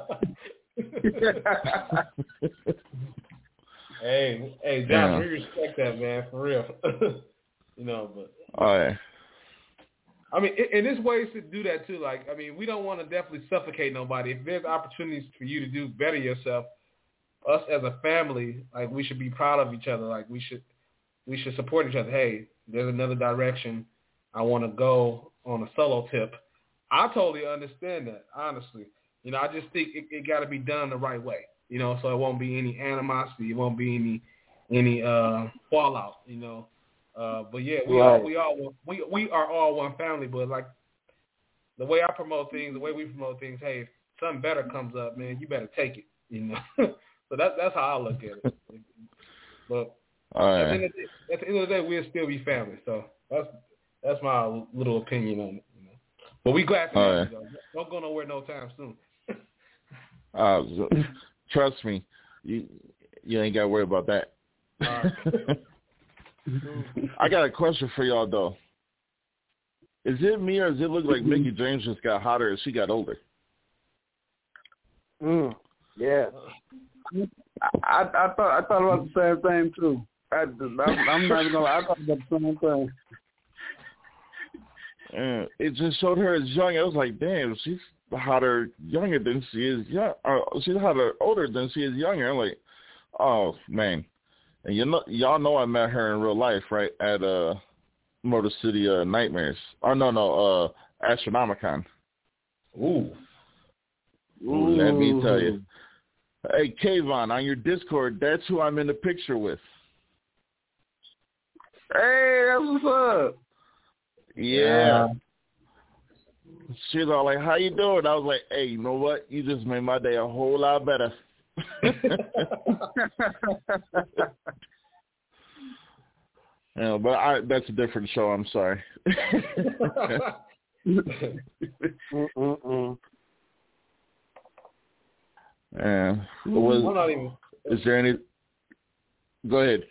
hey, hey, Josh, yeah. we respect that, man, for real. you know, but. Oh, yeah. I mean, and there's ways to do that, too. Like, I mean, we don't want to definitely suffocate nobody. If there's opportunities for you to do better yourself, us as a family, like, we should be proud of each other. Like, we should we should support each other. Hey, there's another direction I want to go on a solo tip. I totally understand that, honestly. You know, I just think it, it got to be done the right way, you know, so it won't be any animosity. It won't be any any uh, fallout, you know. Uh, but yeah, we right. all we all we we are all one family. But like the way I promote things, the way we promote things, hey, if something better comes up, man, you better take it. You know, so that's that's how I look at it. But right. at, the end of the, at the end of the day, we'll still be family. So that's that's my little opinion on it. You know, but we glad to have right. you though. Don't go nowhere no time soon. uh, trust me, you you ain't got to worry about that. All right. I got a question for y'all, though. Is it me or does it look like Mickie James just got hotter as she got older? Mm, yeah. I, I thought I thought about the same thing, too. I, I'm, I'm not going to I thought about the same thing. Uh, it just showed her as young. I was like, damn, she's hotter younger than she is young. Or she's hotter older than she is younger. I'm like, oh, man. And you know, y'all know I met her in real life, right, at uh, Motor City uh, Nightmares. Oh, no, no, uh, Astronomicon. Ooh. Ooh. Let me tell you. Hey, Kayvon, on your Discord, that's who I'm in the picture with. Hey, that's what's up. Yeah. She's all like, how you doing? I was like, hey, you know what? You just made my day a whole lot better. Yeah, but I, that's a different show. I'm sorry. Mm-mm-mm. Yeah. Was, I'm not even. Is there any? Go ahead.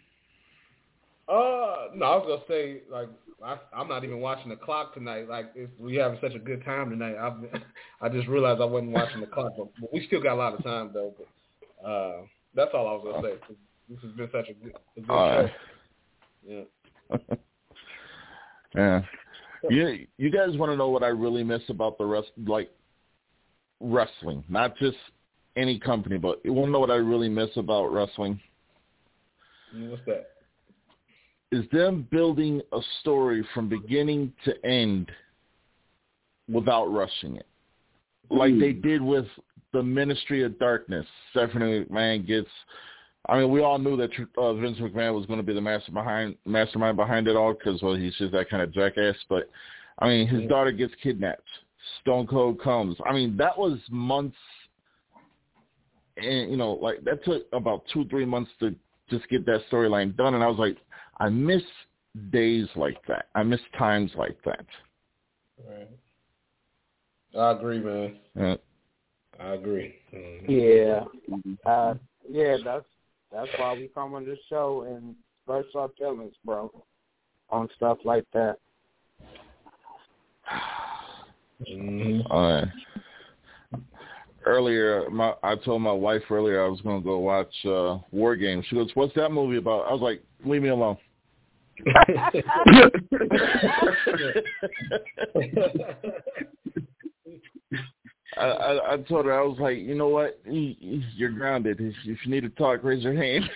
Uh, no, I was gonna say like I, I'm not even watching the clock tonight. Like it's, we having such a good time tonight. I've been, I just realized I wasn't watching the clock, but, but we still got a lot of time though. But uh, that's all I was gonna say. This has been such a good, a good all show. Right. Yeah. Yeah. You you guys want to know what I really miss about the rest, like wrestling, not just any company, but you want to know what I really miss about wrestling? What's that? Is them building a story from beginning to end without rushing it, like mm. they did with the Ministry of Darkness. Stephanie McMahon gets. I mean, we all knew that uh, Vince McMahon was going to be the master behind, mastermind behind it all because, well, he's just that kind of jackass. But, I mean, his yeah. daughter gets kidnapped. Stone Cold comes. I mean, that was months, and, you know, like that took about two, three months to just get that storyline done. And I was like, I miss days like that. I miss times like that. Right. I agree, man. Yeah. I agree. Mm-hmm. Yeah. Uh, yeah, that's That's why we come on this show and express our feelings, bro, on stuff like that. Mm-hmm. All right. Earlier, my, I told my wife earlier I was going to go watch uh, War Games. She goes, "What's that movie about?" I was like, "Leave me alone." I, I, I told her, I was like, you know what? You're grounded. If, if you need to talk, raise your hand.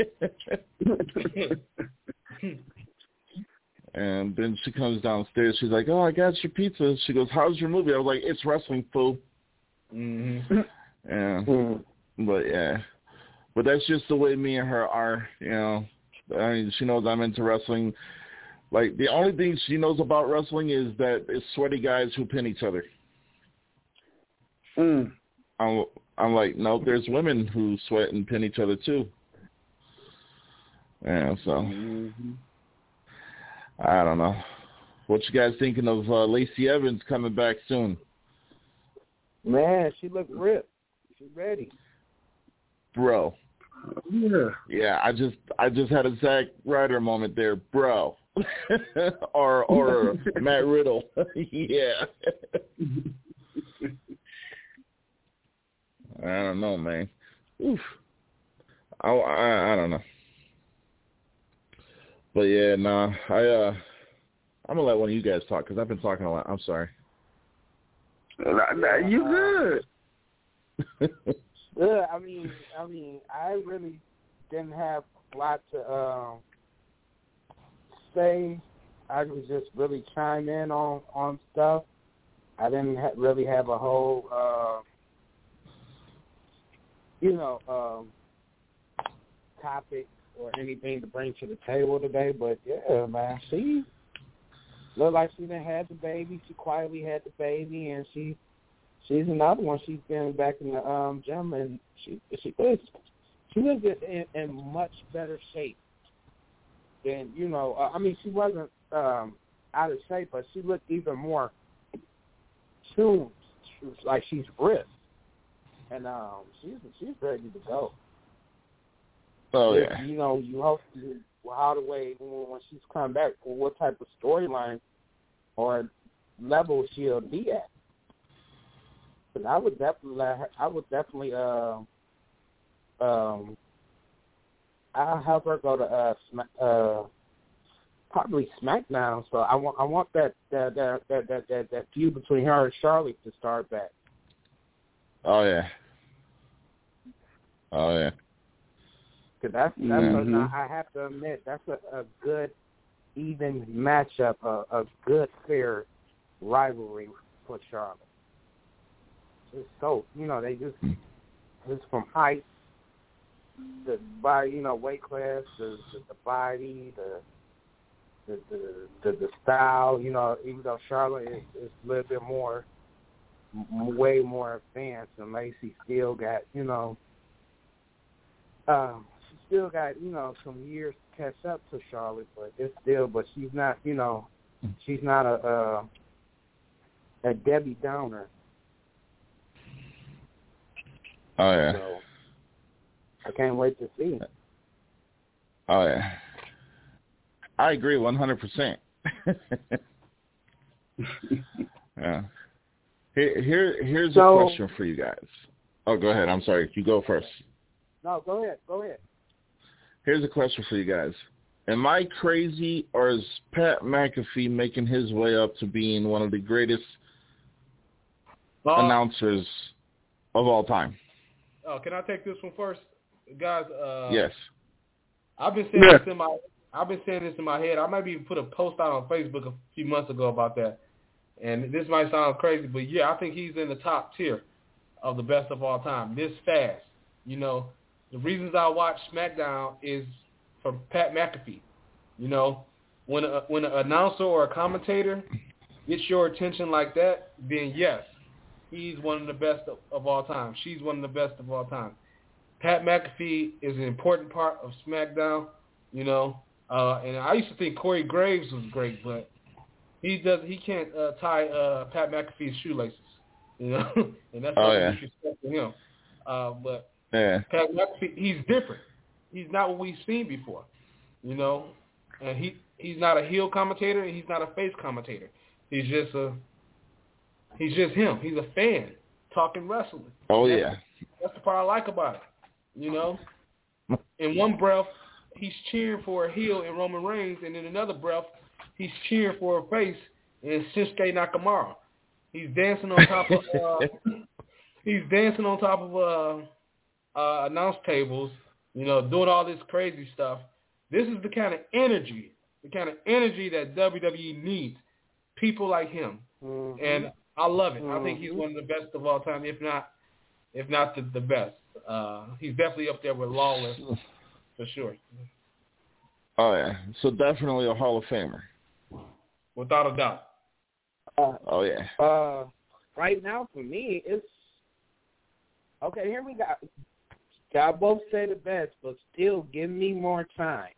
And then she comes downstairs. She's like, oh, I got your pizza. She goes, how's your movie? I was like, it's wrestling, fool. Mm-hmm. Yeah. Mm-hmm. But, yeah. But that's just the way me and her are, you know. I mean, she knows I'm into wrestling. Like, the only thing she knows about wrestling is that it's sweaty guys who pin each other. Mm. I'm, I'm like, no, there's women who sweat and pin each other too. Yeah, so mm-hmm. I don't know. What you guys thinking of uh, Lacey Evans coming back soon? Man, she looked ripped. She's ready. Bro, Yeah. Yeah, I just I just had a Zack Ryder moment there, bro. or or Matt Riddle. Yeah. I don't know, man. Oof. I, I I don't know. But yeah, nah. I uh, I'm gonna let one of you guys talk because I've been talking a lot. I'm sorry. You good? Yeah, I mean, I mean, I really didn't have a lot to um, say. I was just really chime in on, on stuff. I didn't ha- really have a whole, uh, you know, um, topic or anything to bring to the table today. But yeah, man, she looked like she done had the baby. She quietly had the baby, and she. She's another one. She's been back in the um, gym, and she she was she was in, in much better shape than you know. Uh, I mean, she wasn't um, out of shape, but she looked even more tuned. She was like she's brisk, and um, she's she's ready to go. Oh if, yeah. You know, you hope to, how the way when she's come back, what type of storyline or level she'll be at. I would definitely, I would definitely, uh, um, I'll have her go to uh, Sm- uh, probably SmackDown. So I want, I want that that that that that, that, that feud between her and Charlotte to start back. Oh yeah. Oh yeah. Cause that's that's mm-hmm. a, I have to admit that's a, a good even matchup, a, a good fair rivalry for Charlotte. It's so, you know, they just, just from height, the body, you know, weight class, the the, the body, the the, the the the style, you know, even though Charlotte is, is a little bit more, m- way more advanced, and Lacey still got, you know, um, she still got, you know, some years to catch up to Charlotte, but it's still, but she's not, you know, she's not a uh, a Debbie Downer. Oh yeah. So I can't wait to see. Oh yeah. I agree one hundred percent. Yeah. Here, here, here's so, a question for you guys. Oh, go ahead. I'm sorry. You go first. No, go ahead. Go ahead. Here's a question for you guys. Am I crazy, or is Pat McAfee making his way up to being one of the greatest uh, announcers of all time? Oh, can I take this one first, guys? Uh, yes. I've been saying yeah. this in my I've been saying this in my head. I might even put a post out on Facebook a few months ago about that. And this might sound crazy, but yeah, I think he's in the top tier of the best of all time. This fast, you know, the reasons I watch SmackDown is for Pat McAfee. You know, when a, when an announcer or a commentator gets your attention like that, then yes. He's one of the best of, of all time. She's one of the best of all time. Pat McAfee is an important part of SmackDown, you know. Uh, and I used to think Corey Graves was great, but he does he can't uh, tie uh, Pat McAfee's shoelaces, you know. And that's oh, not yeah. disrespect to him. Uh, but yeah. Pat McAfee, he's different. He's not what we've seen before, you know. And he he's not a heel commentator. And he's not a face commentator. He's just a He's just him. He's a fan talking wrestling. Oh, that's, yeah. That's the part I like about it. You know? In one breath, he's cheering for a heel in Roman Reigns, and in another breath, he's cheering for a face in Shinsuke Nakamura. He's dancing on top of uh, he's dancing on top of uh, uh, announce tables, you know, doing all this crazy stuff. This is the kind of energy, the kind of energy that W W E needs. People like him. Mm-hmm. And I love it. Mm-hmm. I think he's one of the best of all time, if not, if not the, the best. Uh, he's definitely up there with Lawless, for sure. Oh yeah, so definitely a Hall of Famer, without a doubt. Uh, oh yeah. Uh, right now for me, it's okay. Here we go. Y'all both say the best, but still, give me more time.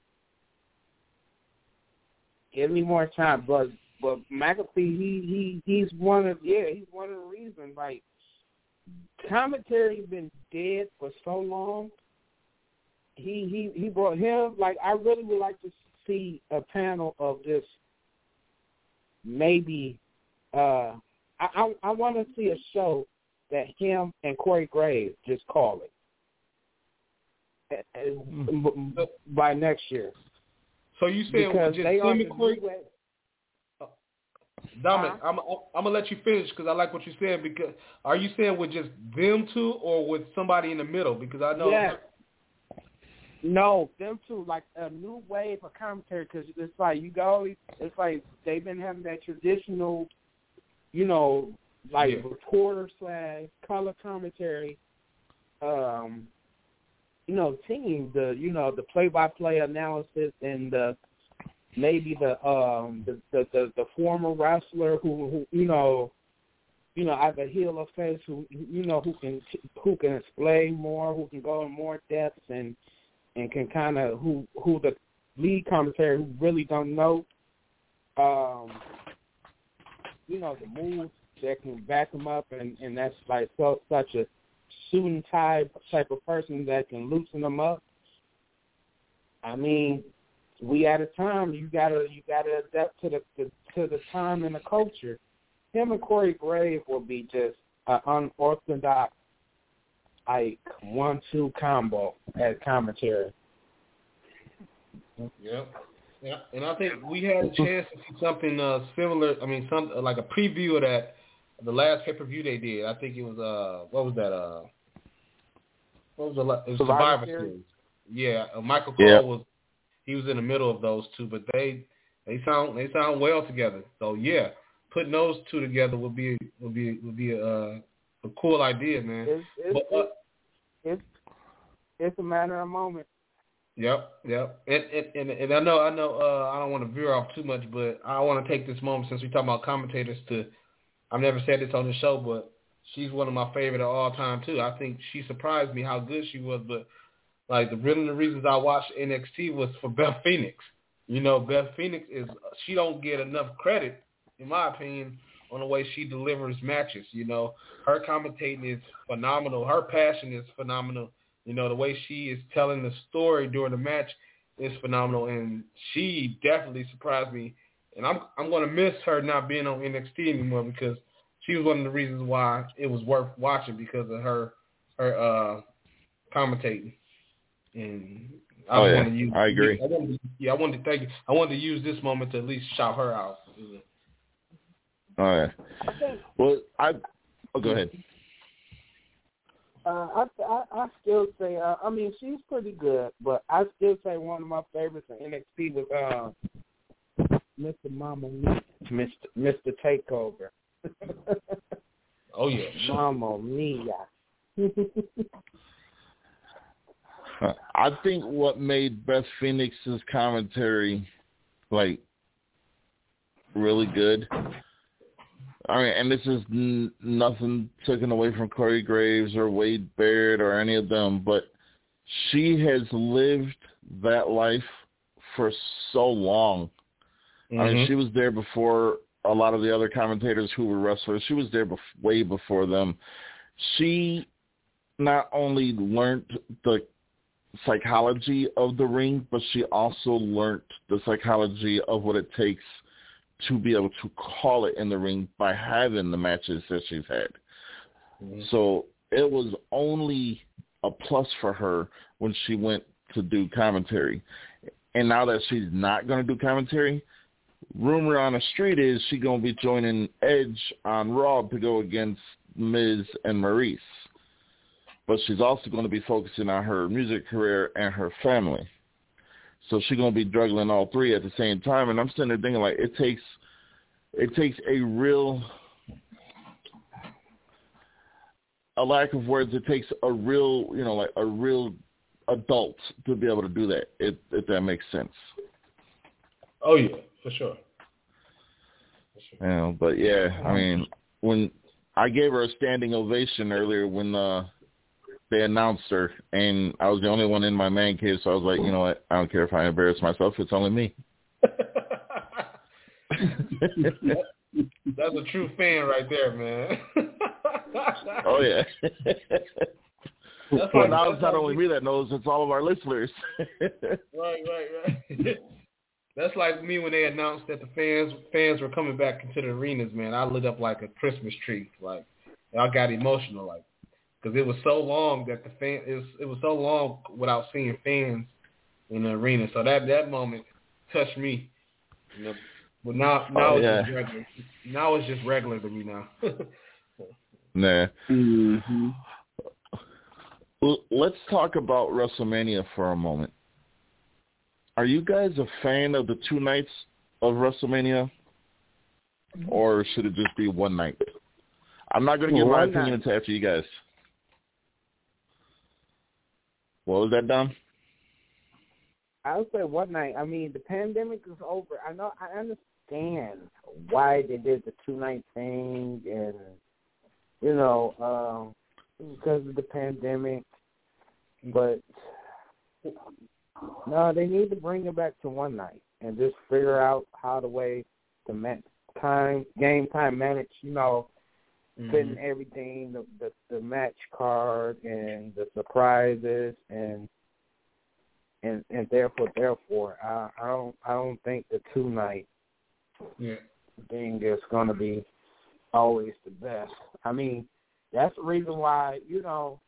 Give me more time, but. But McAfee, he, he he's one of yeah he's one of the reasons. Like, commentary been dead for so long, he, he, he brought him. Like, I really would like to see a panel of just maybe. Uh, I I, I want to see a show that him and Corey Graves just call it mm. by next year. So you saying because just they him are and the Corey? Dominic, huh? I'm I'm gonna let you finish because I like what you said. Because are you saying with just them two or with somebody in the middle? Because I know. Yeah. No, them two, like a new wave of commentary. Because it's like you go, it's like they've been having that traditional, you know, like yeah. reporter slash color commentary. Um, you know, team the you know the play by play analysis and the. Maybe the um the, the, the, the former wrestler who, who you know you know either heel or face who you know who can who can explain more, who can go in more depth and and can kind of who who the lead commentary who really don't know um you know the moves that can back them up and, and that's like so such a suit and tie type of person that can loosen them up. I mean. We at a time you gotta you gotta adapt to the, the to the time and the culture. Him and Corey Graves will be just an unorthodox like one two combo at commentary. Yeah, yeah, and I think we had a chance to see something uh, similar. I mean, some like a preview of that the last pay per view they did. I think it was uh what was that uh what was the it was Survivor, Survivor Series. Yeah, uh, Michael Cole yeah. was. He was in the middle of those two, but they they sound they sound well together. So yeah, putting those two together would be would be would be a, a cool idea, man. It's it's, but, uh, it's it's a matter of moment. Yep, yep. And and, and, and I know I know uh, I don't want to veer off too much, but I want to take this moment since we talking about commentators to. I've never said this on the show, but she's one of my favorite of all time too. I think she surprised me how good she was, but. Like, the really the reasons I watched N X T was for Beth Phoenix. You know, Beth Phoenix, is she don't get enough credit, in my opinion, on the way she delivers matches. You know, her commentating is phenomenal. Her passion is phenomenal. You know, the way she is telling the story during the match is phenomenal. And she definitely surprised me. And I'm I'm going to miss her not being on N X T anymore because she was one of the reasons why it was worth watching because of her, her uh, commentating. And I oh, yeah. want to use. I agree. I wanted to, yeah, I wanted to thank you. I wanted to use this moment to at least shout her out. Oh yeah. Well, I. Oh, go ahead. Uh, I, I I still say uh, I mean she's pretty good, but I still say one of my favorites in N X T was uh, Mister Mama Mia, Mister Mister Takeover. Oh yeah, Mama Mia. I think what made Beth Phoenix's commentary like really good. I mean, and this is n- nothing taken away from Corey Graves or Wade Barrett or any of them, but she has lived that life for so long. Mm-hmm. I mean, she was there before a lot of the other commentators who were wrestlers. She was there bef- way before them. She not only learned the psychology of the ring, but she also learned the psychology of what it takes to be able to call it in the ring by having the matches that she's had. Mm-hmm. So it was only a plus for her when she went to do commentary. And now that she's not going to do commentary, rumor on the street is she's going to be joining Edge on Raw to go against Miz and Maurice. But she's also going to be focusing on her music career and her family. So she's going to be juggling all three at the same time. And I'm sitting there thinking, like, it takes it takes a real, a lack of words, it takes a real, you know, like a real adult to be able to do that, if, if that makes sense. Oh, yeah, for sure. For sure. You know, but, yeah, I mean, when I gave her a standing ovation earlier when uh, they announced her, and I was the only one in my man cave, so I was like, you know what, I don't care if I embarrass myself, it's only me. That's a true fan right there, man. Oh, yeah. That's well, like, now that's it's not like only me that knows; it's all of our listeners. Right, right, right. That's like me when they announced that the fans fans were coming back into the arenas. Man, I lit up like a Christmas tree. Like I got emotional, like because it was so long that the fan it was, it was so long without seeing fans in the arena. So that that moment touched me. You know, but now now Oh, it's yeah. just regular. Now it's just regular to me now. Nah. Mm-hmm. Well, let's talk about WrestleMania for a moment. Are you guys a fan of the two nights of WrestleMania, or should it just be one night? I'm not going to give my One opinion night. until after you guys. What was that, Dom? I would say one night. I mean, the pandemic is over. I know. I understand why they did the two night thing, and you know, um, because of the pandemic. But no, they need to bring it back to one night and just figure out how the way to man- time, game time manage. You know, Mm-hmm. fitting everything, the, the the match card and the surprises and. And and therefore, therefore, I, I don't I don't think the two night Yeah. thing is going to be always the best. I mean, that's the reason why, you know,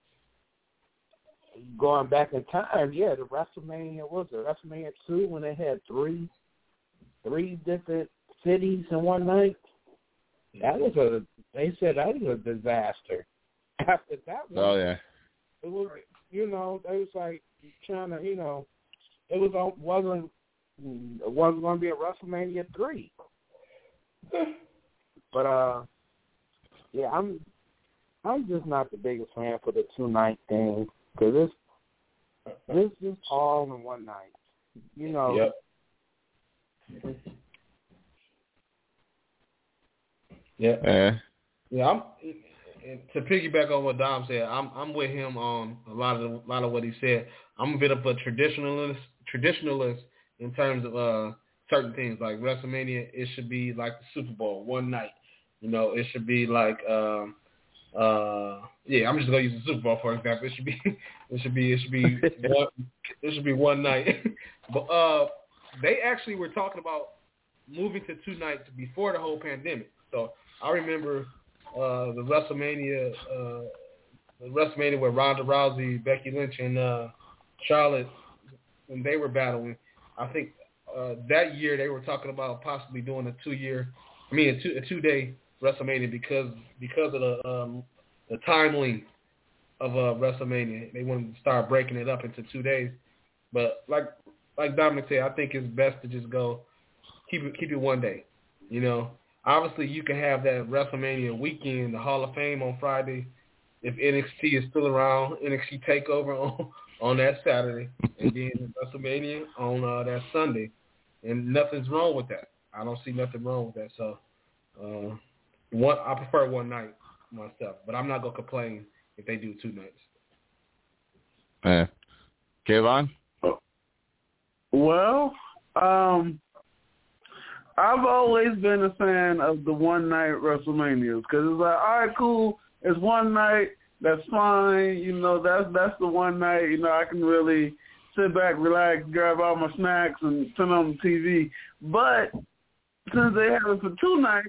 going back in time, yeah, the WrestleMania what was it WrestleMania two when they had three three different cities in one night. That was a they said that was a disaster. After that one, Oh, yeah. it was, you know, they was like trying to, you know, it was wasn't it wasn't going to be a WrestleMania three. But uh, yeah, I'm I'm just not the biggest fan for the two night thing because this this is all in one night. You know. Yep. Yeah. Yeah. Yeah, I'm and to piggyback on what Dom said. I'm I'm with him on a lot of a lot of what he said. I'm a bit of a traditionalist traditionalist in terms of uh, certain things like WrestleMania. It should be like the Super Bowl, one night. You know, it should be like um, uh, yeah. I'm just gonna use the Super Bowl for example. It should be it should be it should be one it should be one night. But uh, they actually were talking about moving to two nights before the whole pandemic. So I remember uh, the WrestleMania, uh, the WrestleMania with Ronda Rousey, Becky Lynch, and uh, Charlotte when they were battling. I think uh, that year they were talking about possibly doing a two-year, I mean a, two, a two-day WrestleMania because because of the um, the time length of uh, WrestleMania. They wanted to start breaking it up into two days. But like like Dominic said, I think it's best to just go keep it keep it one day, you know. Obviously, you can have that WrestleMania weekend, the Hall of Fame on Friday, if N X T is still around, N X T TakeOver on, on that Saturday, and then WrestleMania on uh, that Sunday. And nothing's wrong with that. I don't see nothing wrong with that. So, uh, one I prefer one night myself, but I'm not going to complain if they do two nights. Yeah. Kayvon? Well, um, I've always been a fan of the one night WrestleManias because it's like, all right, cool, it's one night, that's fine, you know, that's that's the one night, you know, I can really sit back, relax, grab all my snacks and turn on the T V. But since they have it for two nights,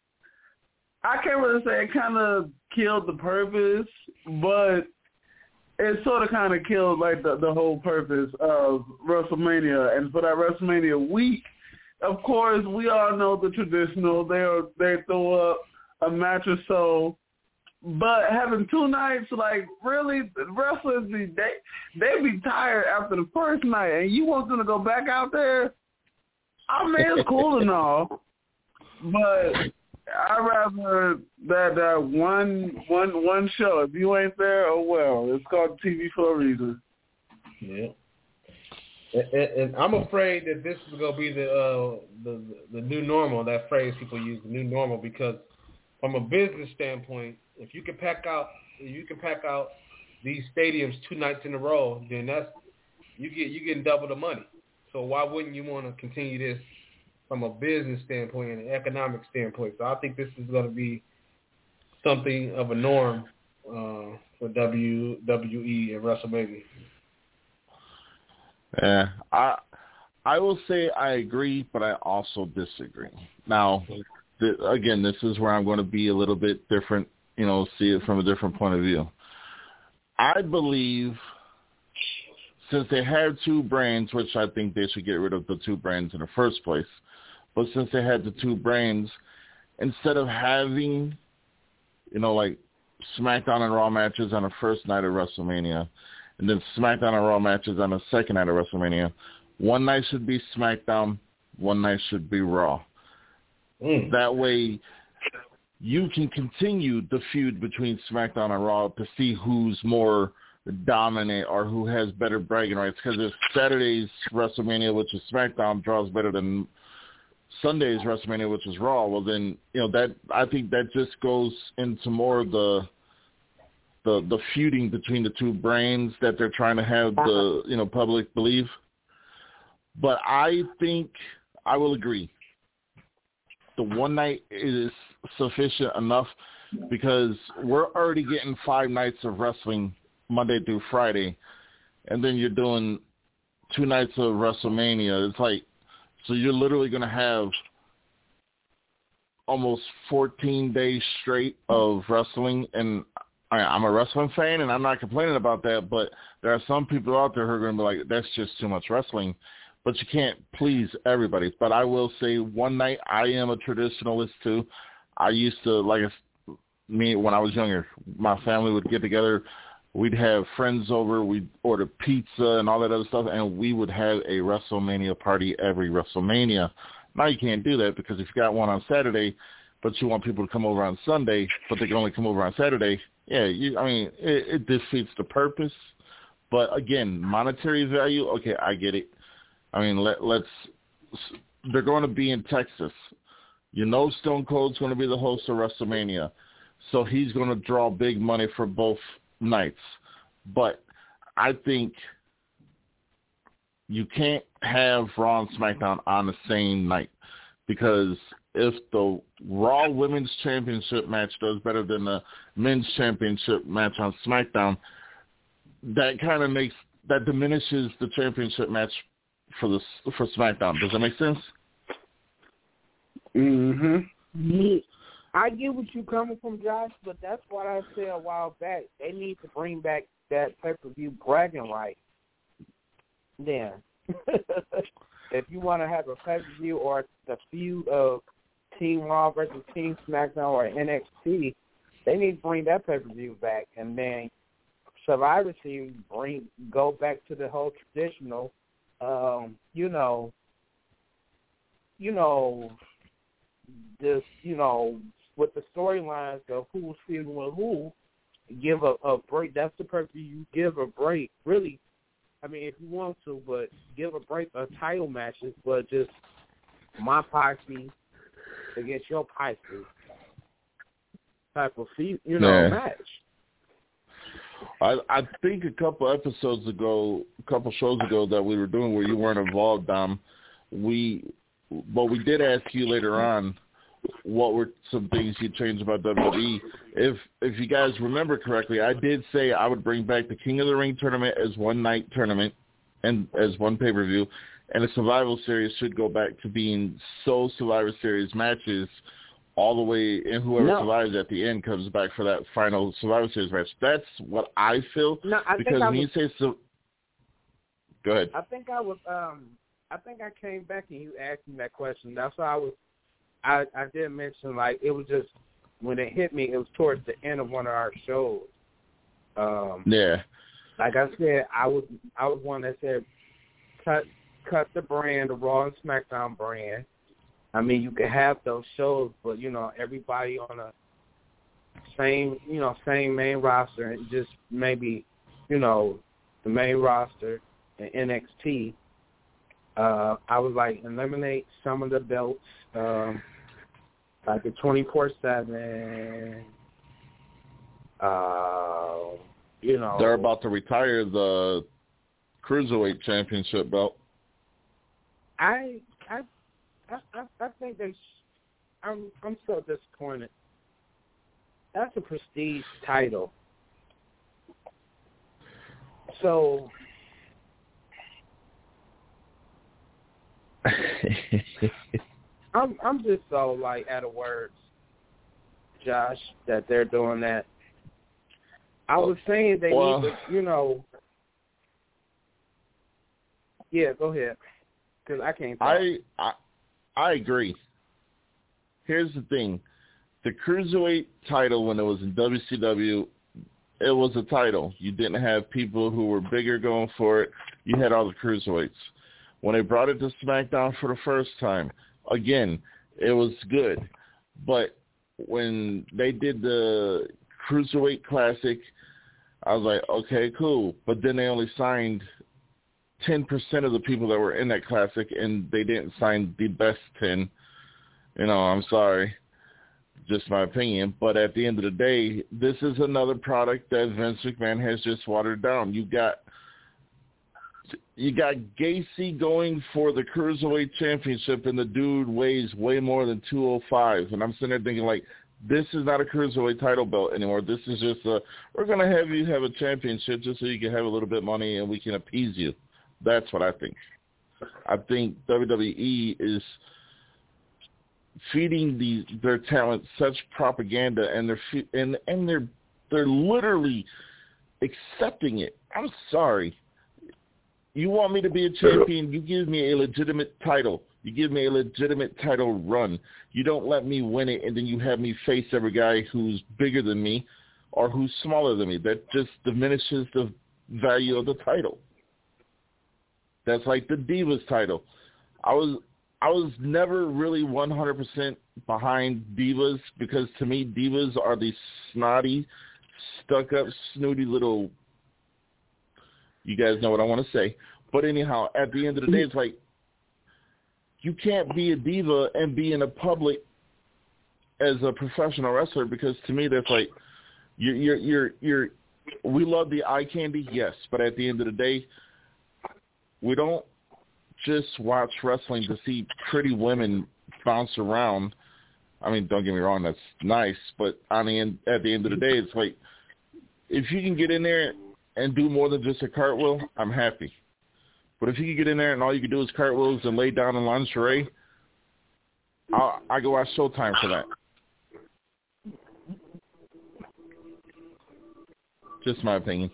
I can't really say it kind of killed the purpose, but it sort of kind of killed like the, the whole purpose of WrestleMania. And for that WrestleMania week, of course, we all know the traditional. They they throw up a match or so, but having two nights, like really, wrestlers be they they be tired after the first night, and you want them to go back out there. I mean, it's cool and all, but I'd rather that that one one one show. If you ain't there, oh well. It's called T V for a reason. Yeah. And, and I'm afraid that this is going to be the, uh, the the new normal, that phrase people use, the new normal, because from a business standpoint, if you can pack out if you can pack out these stadiums two nights in a row, then that's you get you getting double the money. So why wouldn't you want to continue this from a business standpoint and an economic standpoint? So I think this is going to be something of a norm uh, for W W E and WrestleMania. Yeah, I I will say I agree, but I also disagree. Now, th- again, this is where I'm going to be a little bit different, you know, see it from a different point of view. I believe since they have two brands, which I think they should get rid of the two brands in the first place, but since they had the two brands, instead of having, you know, like SmackDown and Raw matches on the first night of WrestleMania, and then SmackDown and Raw matches on the second night of WrestleMania, one night should be SmackDown, one night should be Raw. Mm. That way, you can continue the feud between SmackDown and Raw to see who's more dominant or who has better bragging rights. Because if Saturday's WrestleMania, which is SmackDown, draws better than Sunday's WrestleMania, which is Raw, well then, you know, that I think that just goes into more of the the the feuding between the two brands that they're trying to have the, you know, public believe. But I think I will agree. The one night is sufficient enough because we're already getting five nights of wrestling Monday through Friday, and then you're doing two nights of WrestleMania. It's like, so you're literally going to have almost fourteen days straight of wrestling, and I, I'm a wrestling fan, and I'm not complaining about that, but there are some people out there who are going to be like, that's just too much wrestling. But you can't please everybody. But I will say one night I am a traditionalist too. I used to, like me when I was younger, my family would get together. We'd have friends over. We'd order pizza and all that other stuff, and we would have a WrestleMania party every WrestleMania. Now you can't do that because if you got one on Saturday, but you want people to come over on Sunday, but they can only come over on Saturday, yeah, you, I mean, it, it defeats the purpose. But, again, monetary value, okay, I get it. I mean, let, let's – they're going to be in Texas. You know Stone Cold's going to be the host of WrestleMania, so he's going to draw big money for both nights. But I think you can't have Raw and SmackDown on the same night because if the Raw Women's Championship match does better than the Men's Championship match on SmackDown, that kind of makes – that diminishes the championship match for the for SmackDown. Does that make sense? Mm-hmm. Yeah. I get what you're coming from, Josh, but that's what I said a while back. They need to bring back that pay-per-view bragging right. Then, if you want to have a pay-per-view or the feud of Team Raw versus Team SmackDown or N X T, they need to bring that pay-per-view back, and then Survivor Series bring go back to the whole traditional. Um, you know, you know, this, you know, with the storylines of who's feuding with who, give a, a break. That's the purpose. You give a break, really. I mean, if you want to, but give a break of title matches, but just my posse against your posse type of feud, you know, yeah. match. I, I think a couple episodes ago, a couple shows ago that we were doing where you weren't involved, Dom, we, but we did ask you later on what were some things you changed about W W E. If if you guys remember correctly, I did say I would bring back the King of the Ring tournament as one night tournament and as one pay-per-view, and the Survival Series should go back to being sole Survivor Series matches all the way, and whoever no. survives at the end comes back for that final Survivor Series match. That's what I feel. No, I because think I when was, you say so, go ahead. I think I was. Um, I think I came back and you asked me that question. That's why I was. I, I did mention like it was just when it hit me. It was towards the end of one of our shows. Um, yeah. Like I said, I was. I was one that said cut cut the brand, the Raw and SmackDown brand. I mean, you can have those shows, but, you know, everybody on a same, you know, same main roster and just maybe, you know, the main roster and N X T. Uh, I was like, eliminate some of the belts, um, like the twenty-four seven, uh, you know. They're about to retire the Cruiserweight Championship belt. I, I, I, I, I think they. I'm, I'm so disappointed. That's a prestige title. So I'm I'm just so like out of words, Josh, that they're doing that. I was saying they well, need to, you know. Yeah, go ahead, because I can't talk. I, I I agree. Here's the thing: the cruiserweight title, when it was in W C W, it was a title. You didn't have people who were bigger going for it. You had all the cruiserweights. When they brought it to SmackDown for the first time, again, it was good. But when they did the Cruiserweight Classic, I was like, okay, cool. But then they only signed ten percent of the people that were in that Classic, and they didn't sign the best ten. You know, I'm sorry. Just my opinion. But at the end of the day, this is another product that Vince McMahon has just watered down. You got You got Gacy going for the Cruiserweight Championship, and the dude weighs way more than two oh five. And I'm sitting there thinking, like, this is not a Cruiserweight title belt anymore. This is just a, we're going to have you have a championship just so you can have a little bit of money and we can appease you. That's what I think. I think W W E is feeding the, their talent such propaganda, and they're and and they're they're literally accepting it. I'm sorry. You want me to be a champion, you give me a legitimate title. You give me a legitimate title run. You don't let me win it, and then you have me face every guy who's bigger than me or who's smaller than me. That just diminishes the value of the title. That's like the Divas title. I was I was never really one hundred percent behind Divas, because to me, Divas are these snotty, stuck-up, snooty little... You guys know what I want to say. But anyhow, at the end of the day, it's like, you can't be a diva and be in a public as a professional wrestler, because to me, that's like, you're, you're, you're, you're, we love the eye candy, yes, but at the end of the day, we don't just watch wrestling to see pretty women bounce around. I mean, don't get me wrong, that's nice, but on the end, at the end of the day, it's like, if you can get in there and do more than just a cartwheel, I'm happy. But if you can get in there and all you can do is cartwheels and lay down in lingerie, I'll, I go watch Showtime for that. Just my opinion.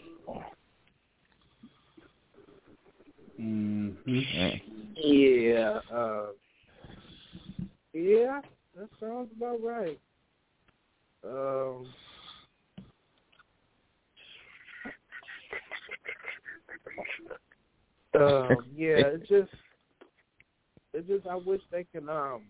Mm-hmm. Yeah. Yeah. Uh, yeah, that sounds about right. Um. Um, yeah, it's just, it's just, I wish they can, um,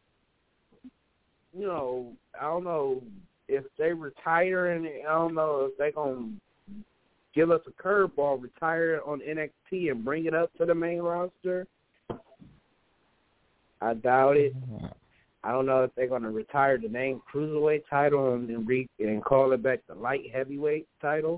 you know, I don't know if they retire, and I don't know if they're going to give us a curveball, retire on N X T and bring it up to the main roster. I doubt it. I don't know if they're going to retire the name Cruiserweight title and, and, re- and call it back the Light Heavyweight title.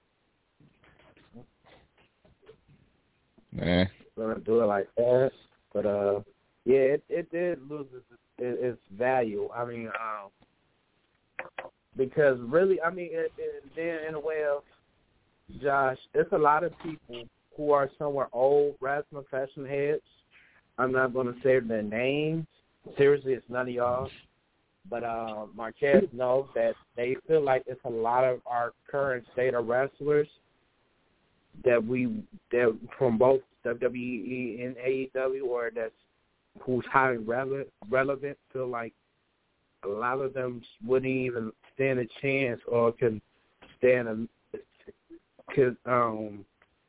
Nah. Gonna do it like that, but uh, yeah, it, it did lose its, its value. I mean, um, because really, I mean, it, it, then in a way of Josh, there's a lot of people who are somewhere old wrestling fashion heads. I'm not gonna say their names. Seriously, it's none of y'all. But uh, Marquez knows that they feel like it's a lot of our current state of wrestlers that we that from both W W E and A E W, or that's who's highly relevant, relevant, feel like a lot of them wouldn't even stand a chance or can stand a could um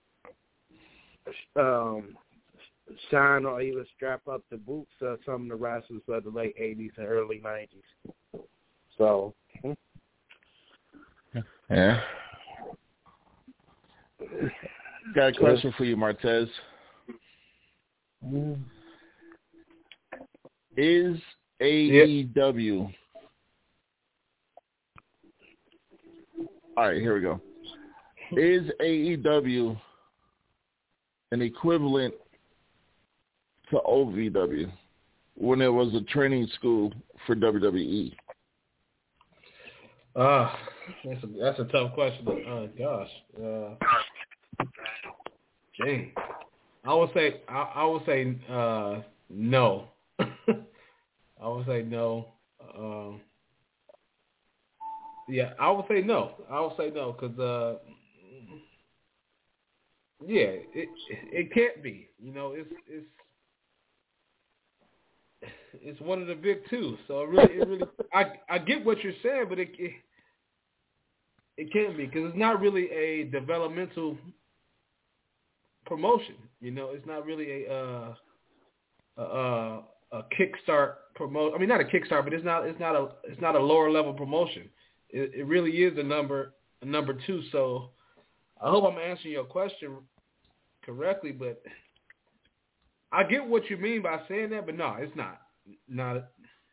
um shine or even strap up the boots of some of the wrestlers of the late eighties and early nineties. So yeah. Got a question for you, Martez. Is A E W... Yep. All right, here we go. Is A E W an equivalent to O V W when it was a training school for W W E? Uh, that's a, that's a tough question. Uh, gosh. Uh, dang. I would say I, I would say uh, no. I would say no. Um, yeah, I would say no. I would say no because uh, yeah, it it can't be. You know, it's it's it's one of the big two. So it really, it really, I I get what you're saying, but it it, it can't be because it's not really a developmental promotion. You know, it's not really a uh, a, a, a kickstart promote. I mean, not a kickstart, but it's not it's not a it's not a lower level promotion. It, it really is a number a number two. So I hope I'm answering your question correctly, but I get what you mean by saying that, but no, it's not. Not.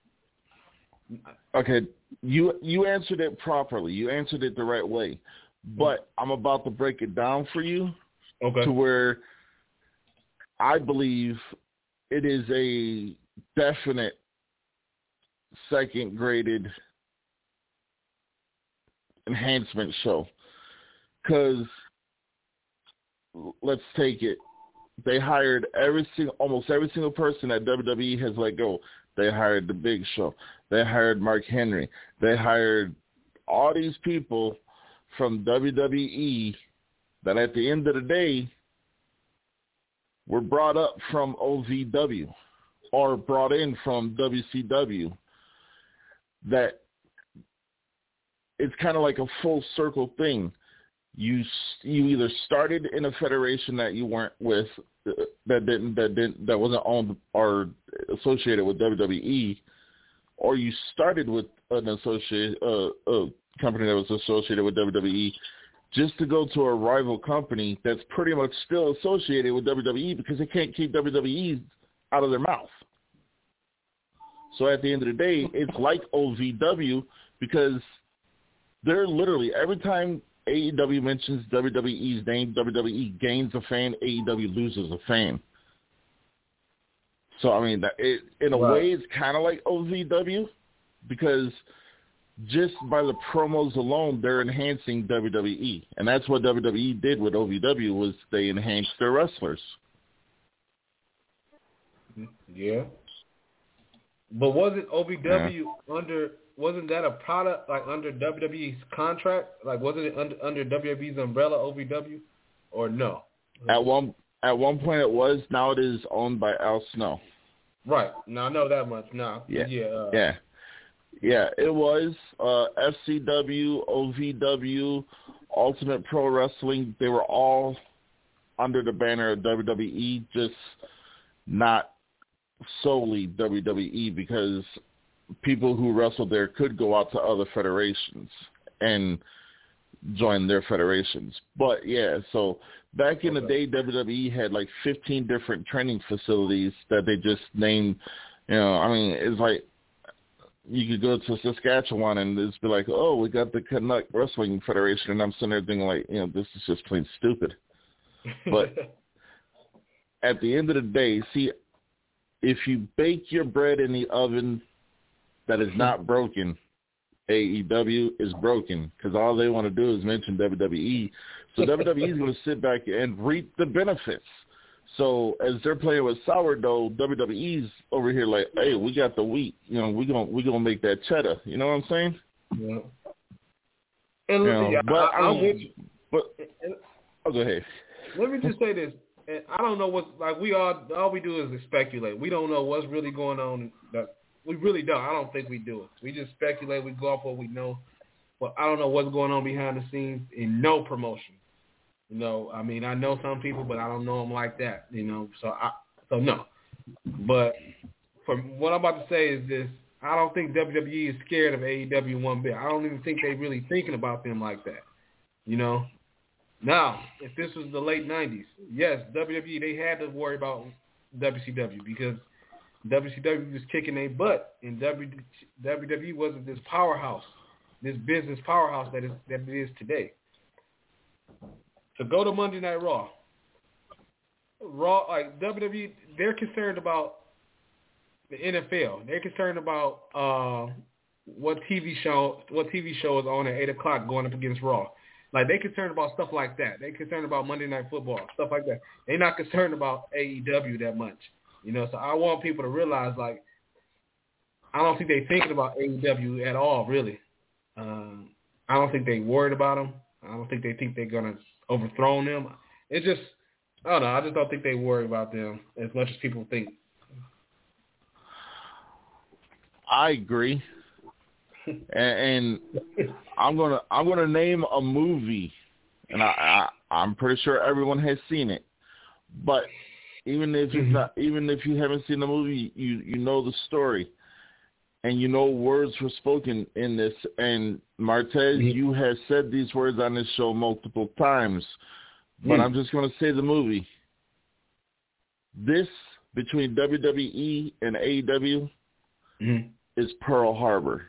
Okay, you you answered it properly. You answered it the right way, but I'm about to break it down for you. Okay. To where I believe it is a definite second-graded enhancement show. Because let's take it. They hired every single, almost every single person that W W E has let go. They hired The Big Show. They hired Mark Henry. They hired all these people from W W E that at the end of the day were brought up from O V W or brought in from W C W. That it's kind of like a full circle thing. You you either started in a federation that you weren't with, that didn't that didn't that wasn't owned or associated with W W E, or you started with an associate uh, a company that was associated with W W E, just to go to a rival company that's pretty much still associated with W W E because they can't keep W W E out of their mouth. So at the end of the day, it's like O V W because they're literally every time A E W mentions W W E's name, W W E gains a fan, A E W loses a fan. So, I mean, that it, in a right. way, it's kind of like O V W because just by the promos alone, they're enhancing W W E. And that's what W W E did with O V W was they enhanced their wrestlers. Yeah. But wasn't O V W yeah. under... Wasn't that a product like under W W E's contract? Like wasn't it under, under W W E's umbrella, O V W, or no? At one at one point it was. Now it is owned by Al Snow. Right. Now I know that much. Now. Yeah. Yeah. Uh, yeah. Yeah. It was uh, F C W, O V W, Ultimate Pro Wrestling. They were all under the banner of W W E, just not solely W W E because people who wrestled there could go out to other federations and join their federations. But, yeah, so back in okay. the day, W W E had like fifteen different training facilities that they just named. You know, I mean, it's like you could go to Saskatchewan and just be like, oh, we got the Canuck Wrestling Federation, and I'm sitting there thinking like, you know, this is just plain stupid. But at the end of the day, see, if you bake your bread in the oven that is not broken, A E W is broken because all they want to do is mention W W E. So W W E is going to sit back and reap the benefits. So as they're playing with sourdough, W W E's over here like, hey, we got the wheat. You know, we're going we gonna make that cheddar. You know what I'm saying? Yeah. And you know, yeah, but, I, I'm with you. But, oh, go ahead. Let me just say this. And I don't know what's, like, we all, all we do is speculate. We don't know what's really going on. That We really don't. I don't think we do it. We just speculate. We go off what we know. But I don't know what's going on behind the scenes in no promotion. You know, I mean, I know some people, but I don't know them like that, you know. So, I, so no. But from what I'm about to say is this. I don't think W W E is scared of A E W one bit. I don't even think they're really thinking about them like that, you know. Now, if this was the late nineties, yes, W W E, they had to worry about W C W because W C W was kicking their butt, and W W E wasn't this powerhouse, this business powerhouse that is that it is today. So go to Monday Night Raw. Raw, like W W E, they're concerned about the N F L. They're concerned about uh, what T V show what T V show is on at eight o'clock going up against Raw. Like, they concerned about stuff like that. They concerned about Monday Night Football, stuff like that. They're not concerned about A E W that much. You know, so I want people to realize, like, I don't think they're thinking about A E W at all, really. Um, I don't think they're worried about them. I don't think they think they're going to overthrow them. It's just, I don't know. I just don't think they worry about them as much as people think. I agree. and, and I'm gonna I'm gonna name a movie, and I, I I'm pretty sure everyone has seen it. But even if it's not, even if you haven't seen the movie, you you know the story, and you know words were spoken in this. And Martez, mm-hmm. you have said these words on this show multiple times, but mm-hmm. I'm just gonna say the movie. This between W W E and A E W mm-hmm. is Pearl Harbor.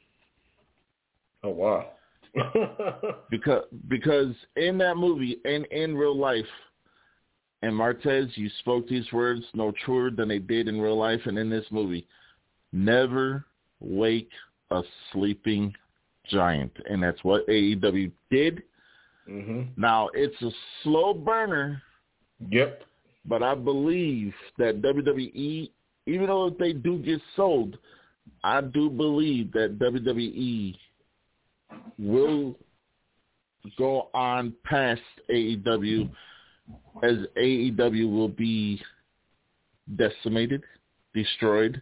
Oh, wow. because because in that movie and in real life, and Martez, you spoke these words no truer than they did in real life and in this movie. Never wake a sleeping giant. And that's what A E W did. Mm-hmm. Now, it's a slow burner. Yep. But I believe that W W E, even though if they do get sold, I do believe that W W E will go on past A E W, as A E W will be decimated, destroyed,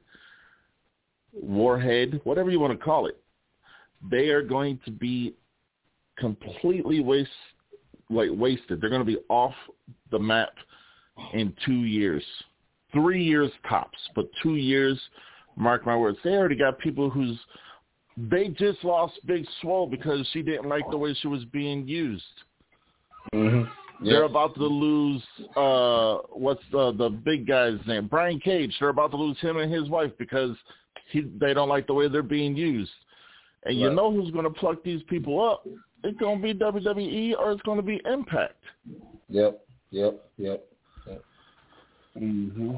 warhead, whatever you want to call it. They are going to be completely waste, like wasted. They're going to be off the map in two years. Three years tops, but two years, mark my words. They already got people who's They just lost Big Swole because she didn't like the way she was being used. Mm-hmm. Yep. They're about to lose, uh, what's the the big guy's name? Brian Cage. They're about to lose him and his wife because he, they don't like the way they're being used. And right. you know who's going to pluck these people up? It's going to be W W E or it's going to be Impact. Yep, yep, yep. yep. Mm-hmm.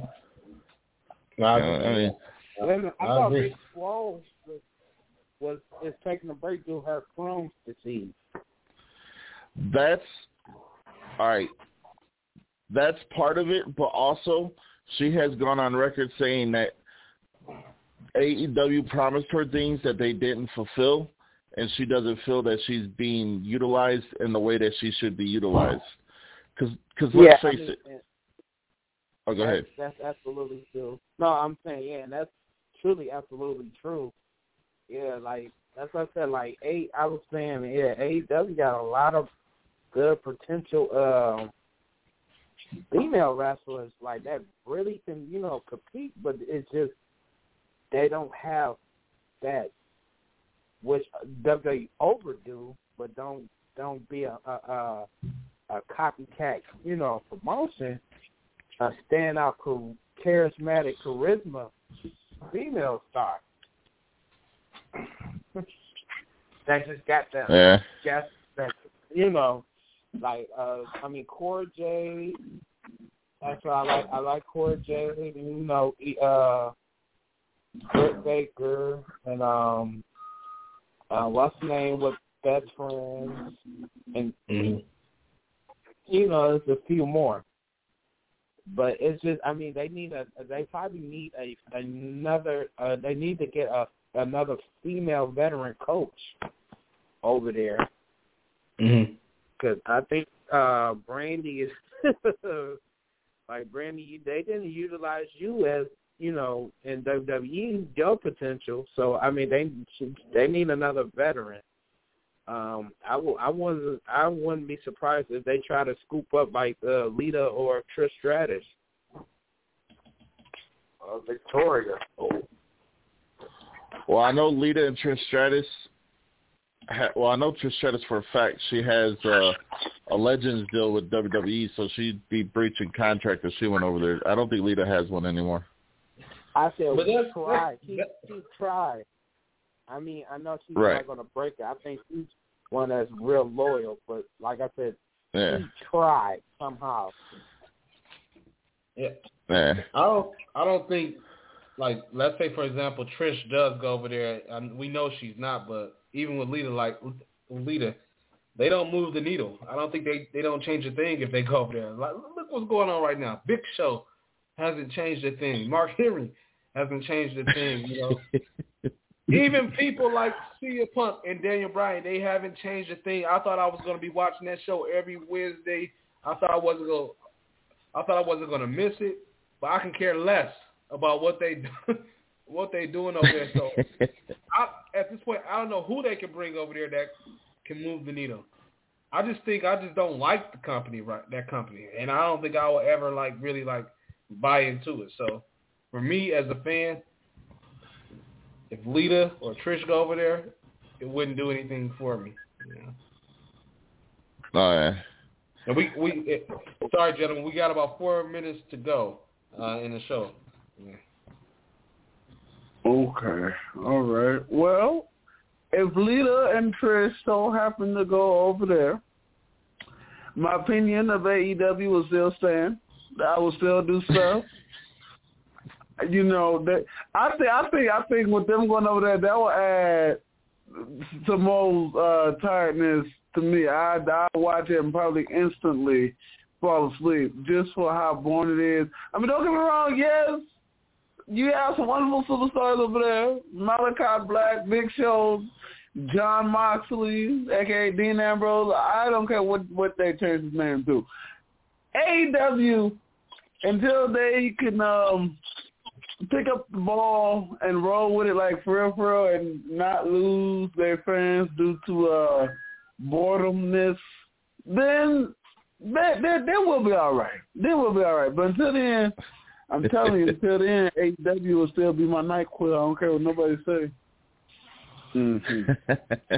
I, uh, I mean, I, I thought Big Swole was, was is taking a break due to her Crohn's disease. That's all right. That's part of it, but also she has gone on record saying that A E W promised her things that they didn't fulfill, and she doesn't feel that she's being utilized in the way that she should be utilized. Because, let's yeah, face I mean, it. Oh, go that's, ahead. That's absolutely true. No, I'm saying, yeah, and that's truly absolutely true. Yeah, like, that's what I said, like, A, I was saying, yeah, A E W got a lot of good potential uh, female wrestlers, like, that really can, you know, compete, but it's just, they don't have that, which W W E overdo, but don't don't be a, a, a, a copycat, you know, promotion, a standout, charismatic, charisma female star. That just got that, yeah. just that, you know, like uh, I mean, Cora Jade. That's what I like. I like Cora Jade. You know, uh, Britt Baker and um, uh, what's the name with Best Friends, and mm-hmm. you know, there's a few more. But it's just, I mean, they need a, they probably need a another, uh, they need to get a another female veteran coach over there. Mm-hmm. Because I think uh, Brandy is, like Brandy, they didn't utilize you as, you know, in W W E, your potential. So, I mean, they they need another veteran. Um, I, w- I, wasn't, I wouldn't be surprised if they try to scoop up like uh, Lita or Trish Stratus. Uh, Victoria. Oh. Well, I know Lita and Trish Stratus. Ha- well, I know Trish Stratus for a fact. She has uh, a Legends deal with W W E, so she'd be breaching contract if she went over there. I don't think Lita has one anymore. I said, but we tried. She, she tried. I mean, I know she's right. not going to break it. I think she's one that's real loyal, but like I said, yeah. she tried somehow. Yeah. yeah. I don't. I don't think. Like, let's say for example, Trish does go over there, and we know she's not. But even with Lita, like with Lita, they don't move the needle. I don't think they, they don't change a thing if they go over there. Like, look what's going on right now. Big Show hasn't changed a thing. Mark Henry hasn't changed a thing. You know, even people like C M Punk and Daniel Bryan, they haven't changed a thing. I thought I was going to be watching that show every Wednesday. I thought I wasn't going. I thought I wasn't going to miss it, but I can care less about what they do, what they doing over there. So I, at this point, I don't know who they can bring over there that can move the needle. I just think I just don't like the company, right? That company, and I don't think I will ever like really like buy into it. So for me as a fan, if Lita or Trish go over there, it wouldn't do anything for me. You know? Oh yeah. And we we it, sorry, gentlemen, we got about four minutes to go uh, in the show. Yeah. Okay, all right. Well, if Lita and Trish don't happen to go over there, my opinion of A E W will still stand. I will still do stuff. You know that I think I think I think with them going over there, that will add some more uh, tiredness to me. I I watch it and probably instantly fall asleep just for how boring it is. I mean, don't get me wrong. Yes, you have some wonderful superstars over there: Malachi Black, Big Show, John Moxley, aka Dean Ambrose. I don't care what what they change his name to. A E W, until they can um, pick up the ball and roll with it like for real, for real, and not lose their fans due to uh, boredomness, then they, they, they will be all right. They will be all right. But until then, I'm telling you, until then, A E W will still be my night quill. I don't care what nobody say. Mm-hmm.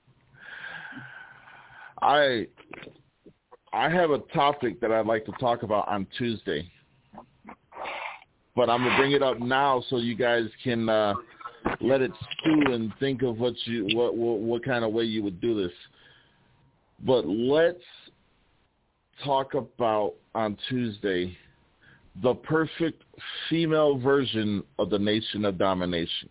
I I have a topic that I'd like to talk about on Tuesday, but I'm gonna bring it up now so you guys can uh, let it stew and think of what you what, what what kind of way you would do this. But let's talk about on Tuesday the perfect female version of the Nation of Domination.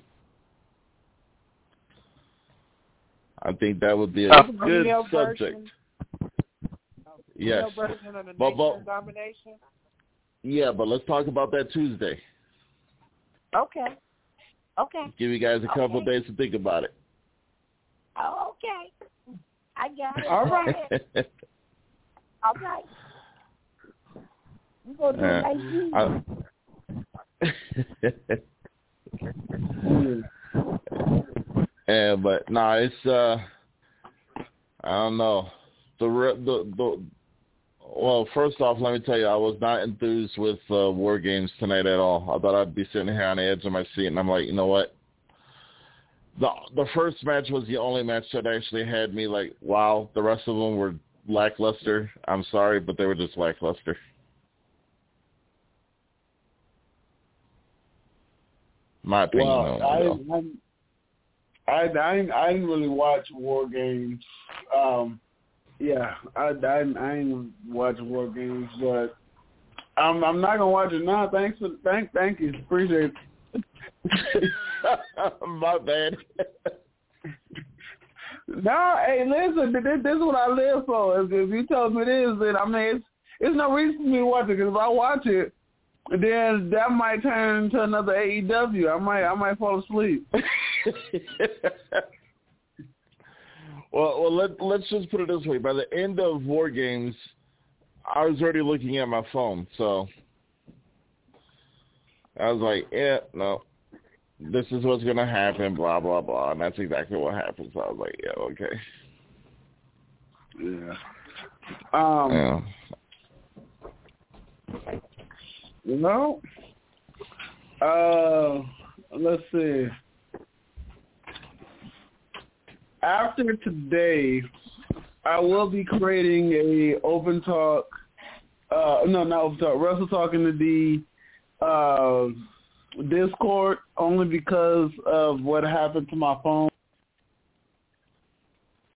I think that would be a a good subject. Version, yes. version of the but, Nation but, of Domination? Yeah, but let's talk about that Tuesday. Okay. Okay. Give you guys a couple okay. days to think about it. Oh, okay. I got it. All right. All right. You gonna do uh, like you. Yeah, but no, nah, it's uh, I don't know. The the the well, first off, let me tell you, I was not enthused with uh, War Games tonight at all. I thought I'd be sitting here on the edge of my seat, and I'm like, you know what? The the first match was the only match that actually had me like, wow. The rest of them were lackluster. I'm sorry, but they were just lackluster. My opinion. Well, though, I, though. I'm, I, I, I didn't really watch War Games. Um, yeah, I, I, I didn't watch War Games, but I'm, I'm not gonna watch it now. Thanks for thank, thank you, appreciate it. My bad. No, hey, listen, this, this is what I live for. If, if you tell me this, then I mean, it's, it's no reason for me to watch it, because if I watch it, then that might turn into another A E W. I might, I might fall asleep. well, well, let let's just put it this way: by the end of War Games, I was already looking at my phone, so I was like, "Yeah, no, this is what's gonna happen." Blah blah blah, and that's exactly what happened. So I was like, "Yeah, okay." Yeah. Um. Yeah. You know, uh, let's see. After today, I will be creating a open talk. Uh, no, not open talk. Wrestle Talk in the uh, Discord, only because of what happened to my phone.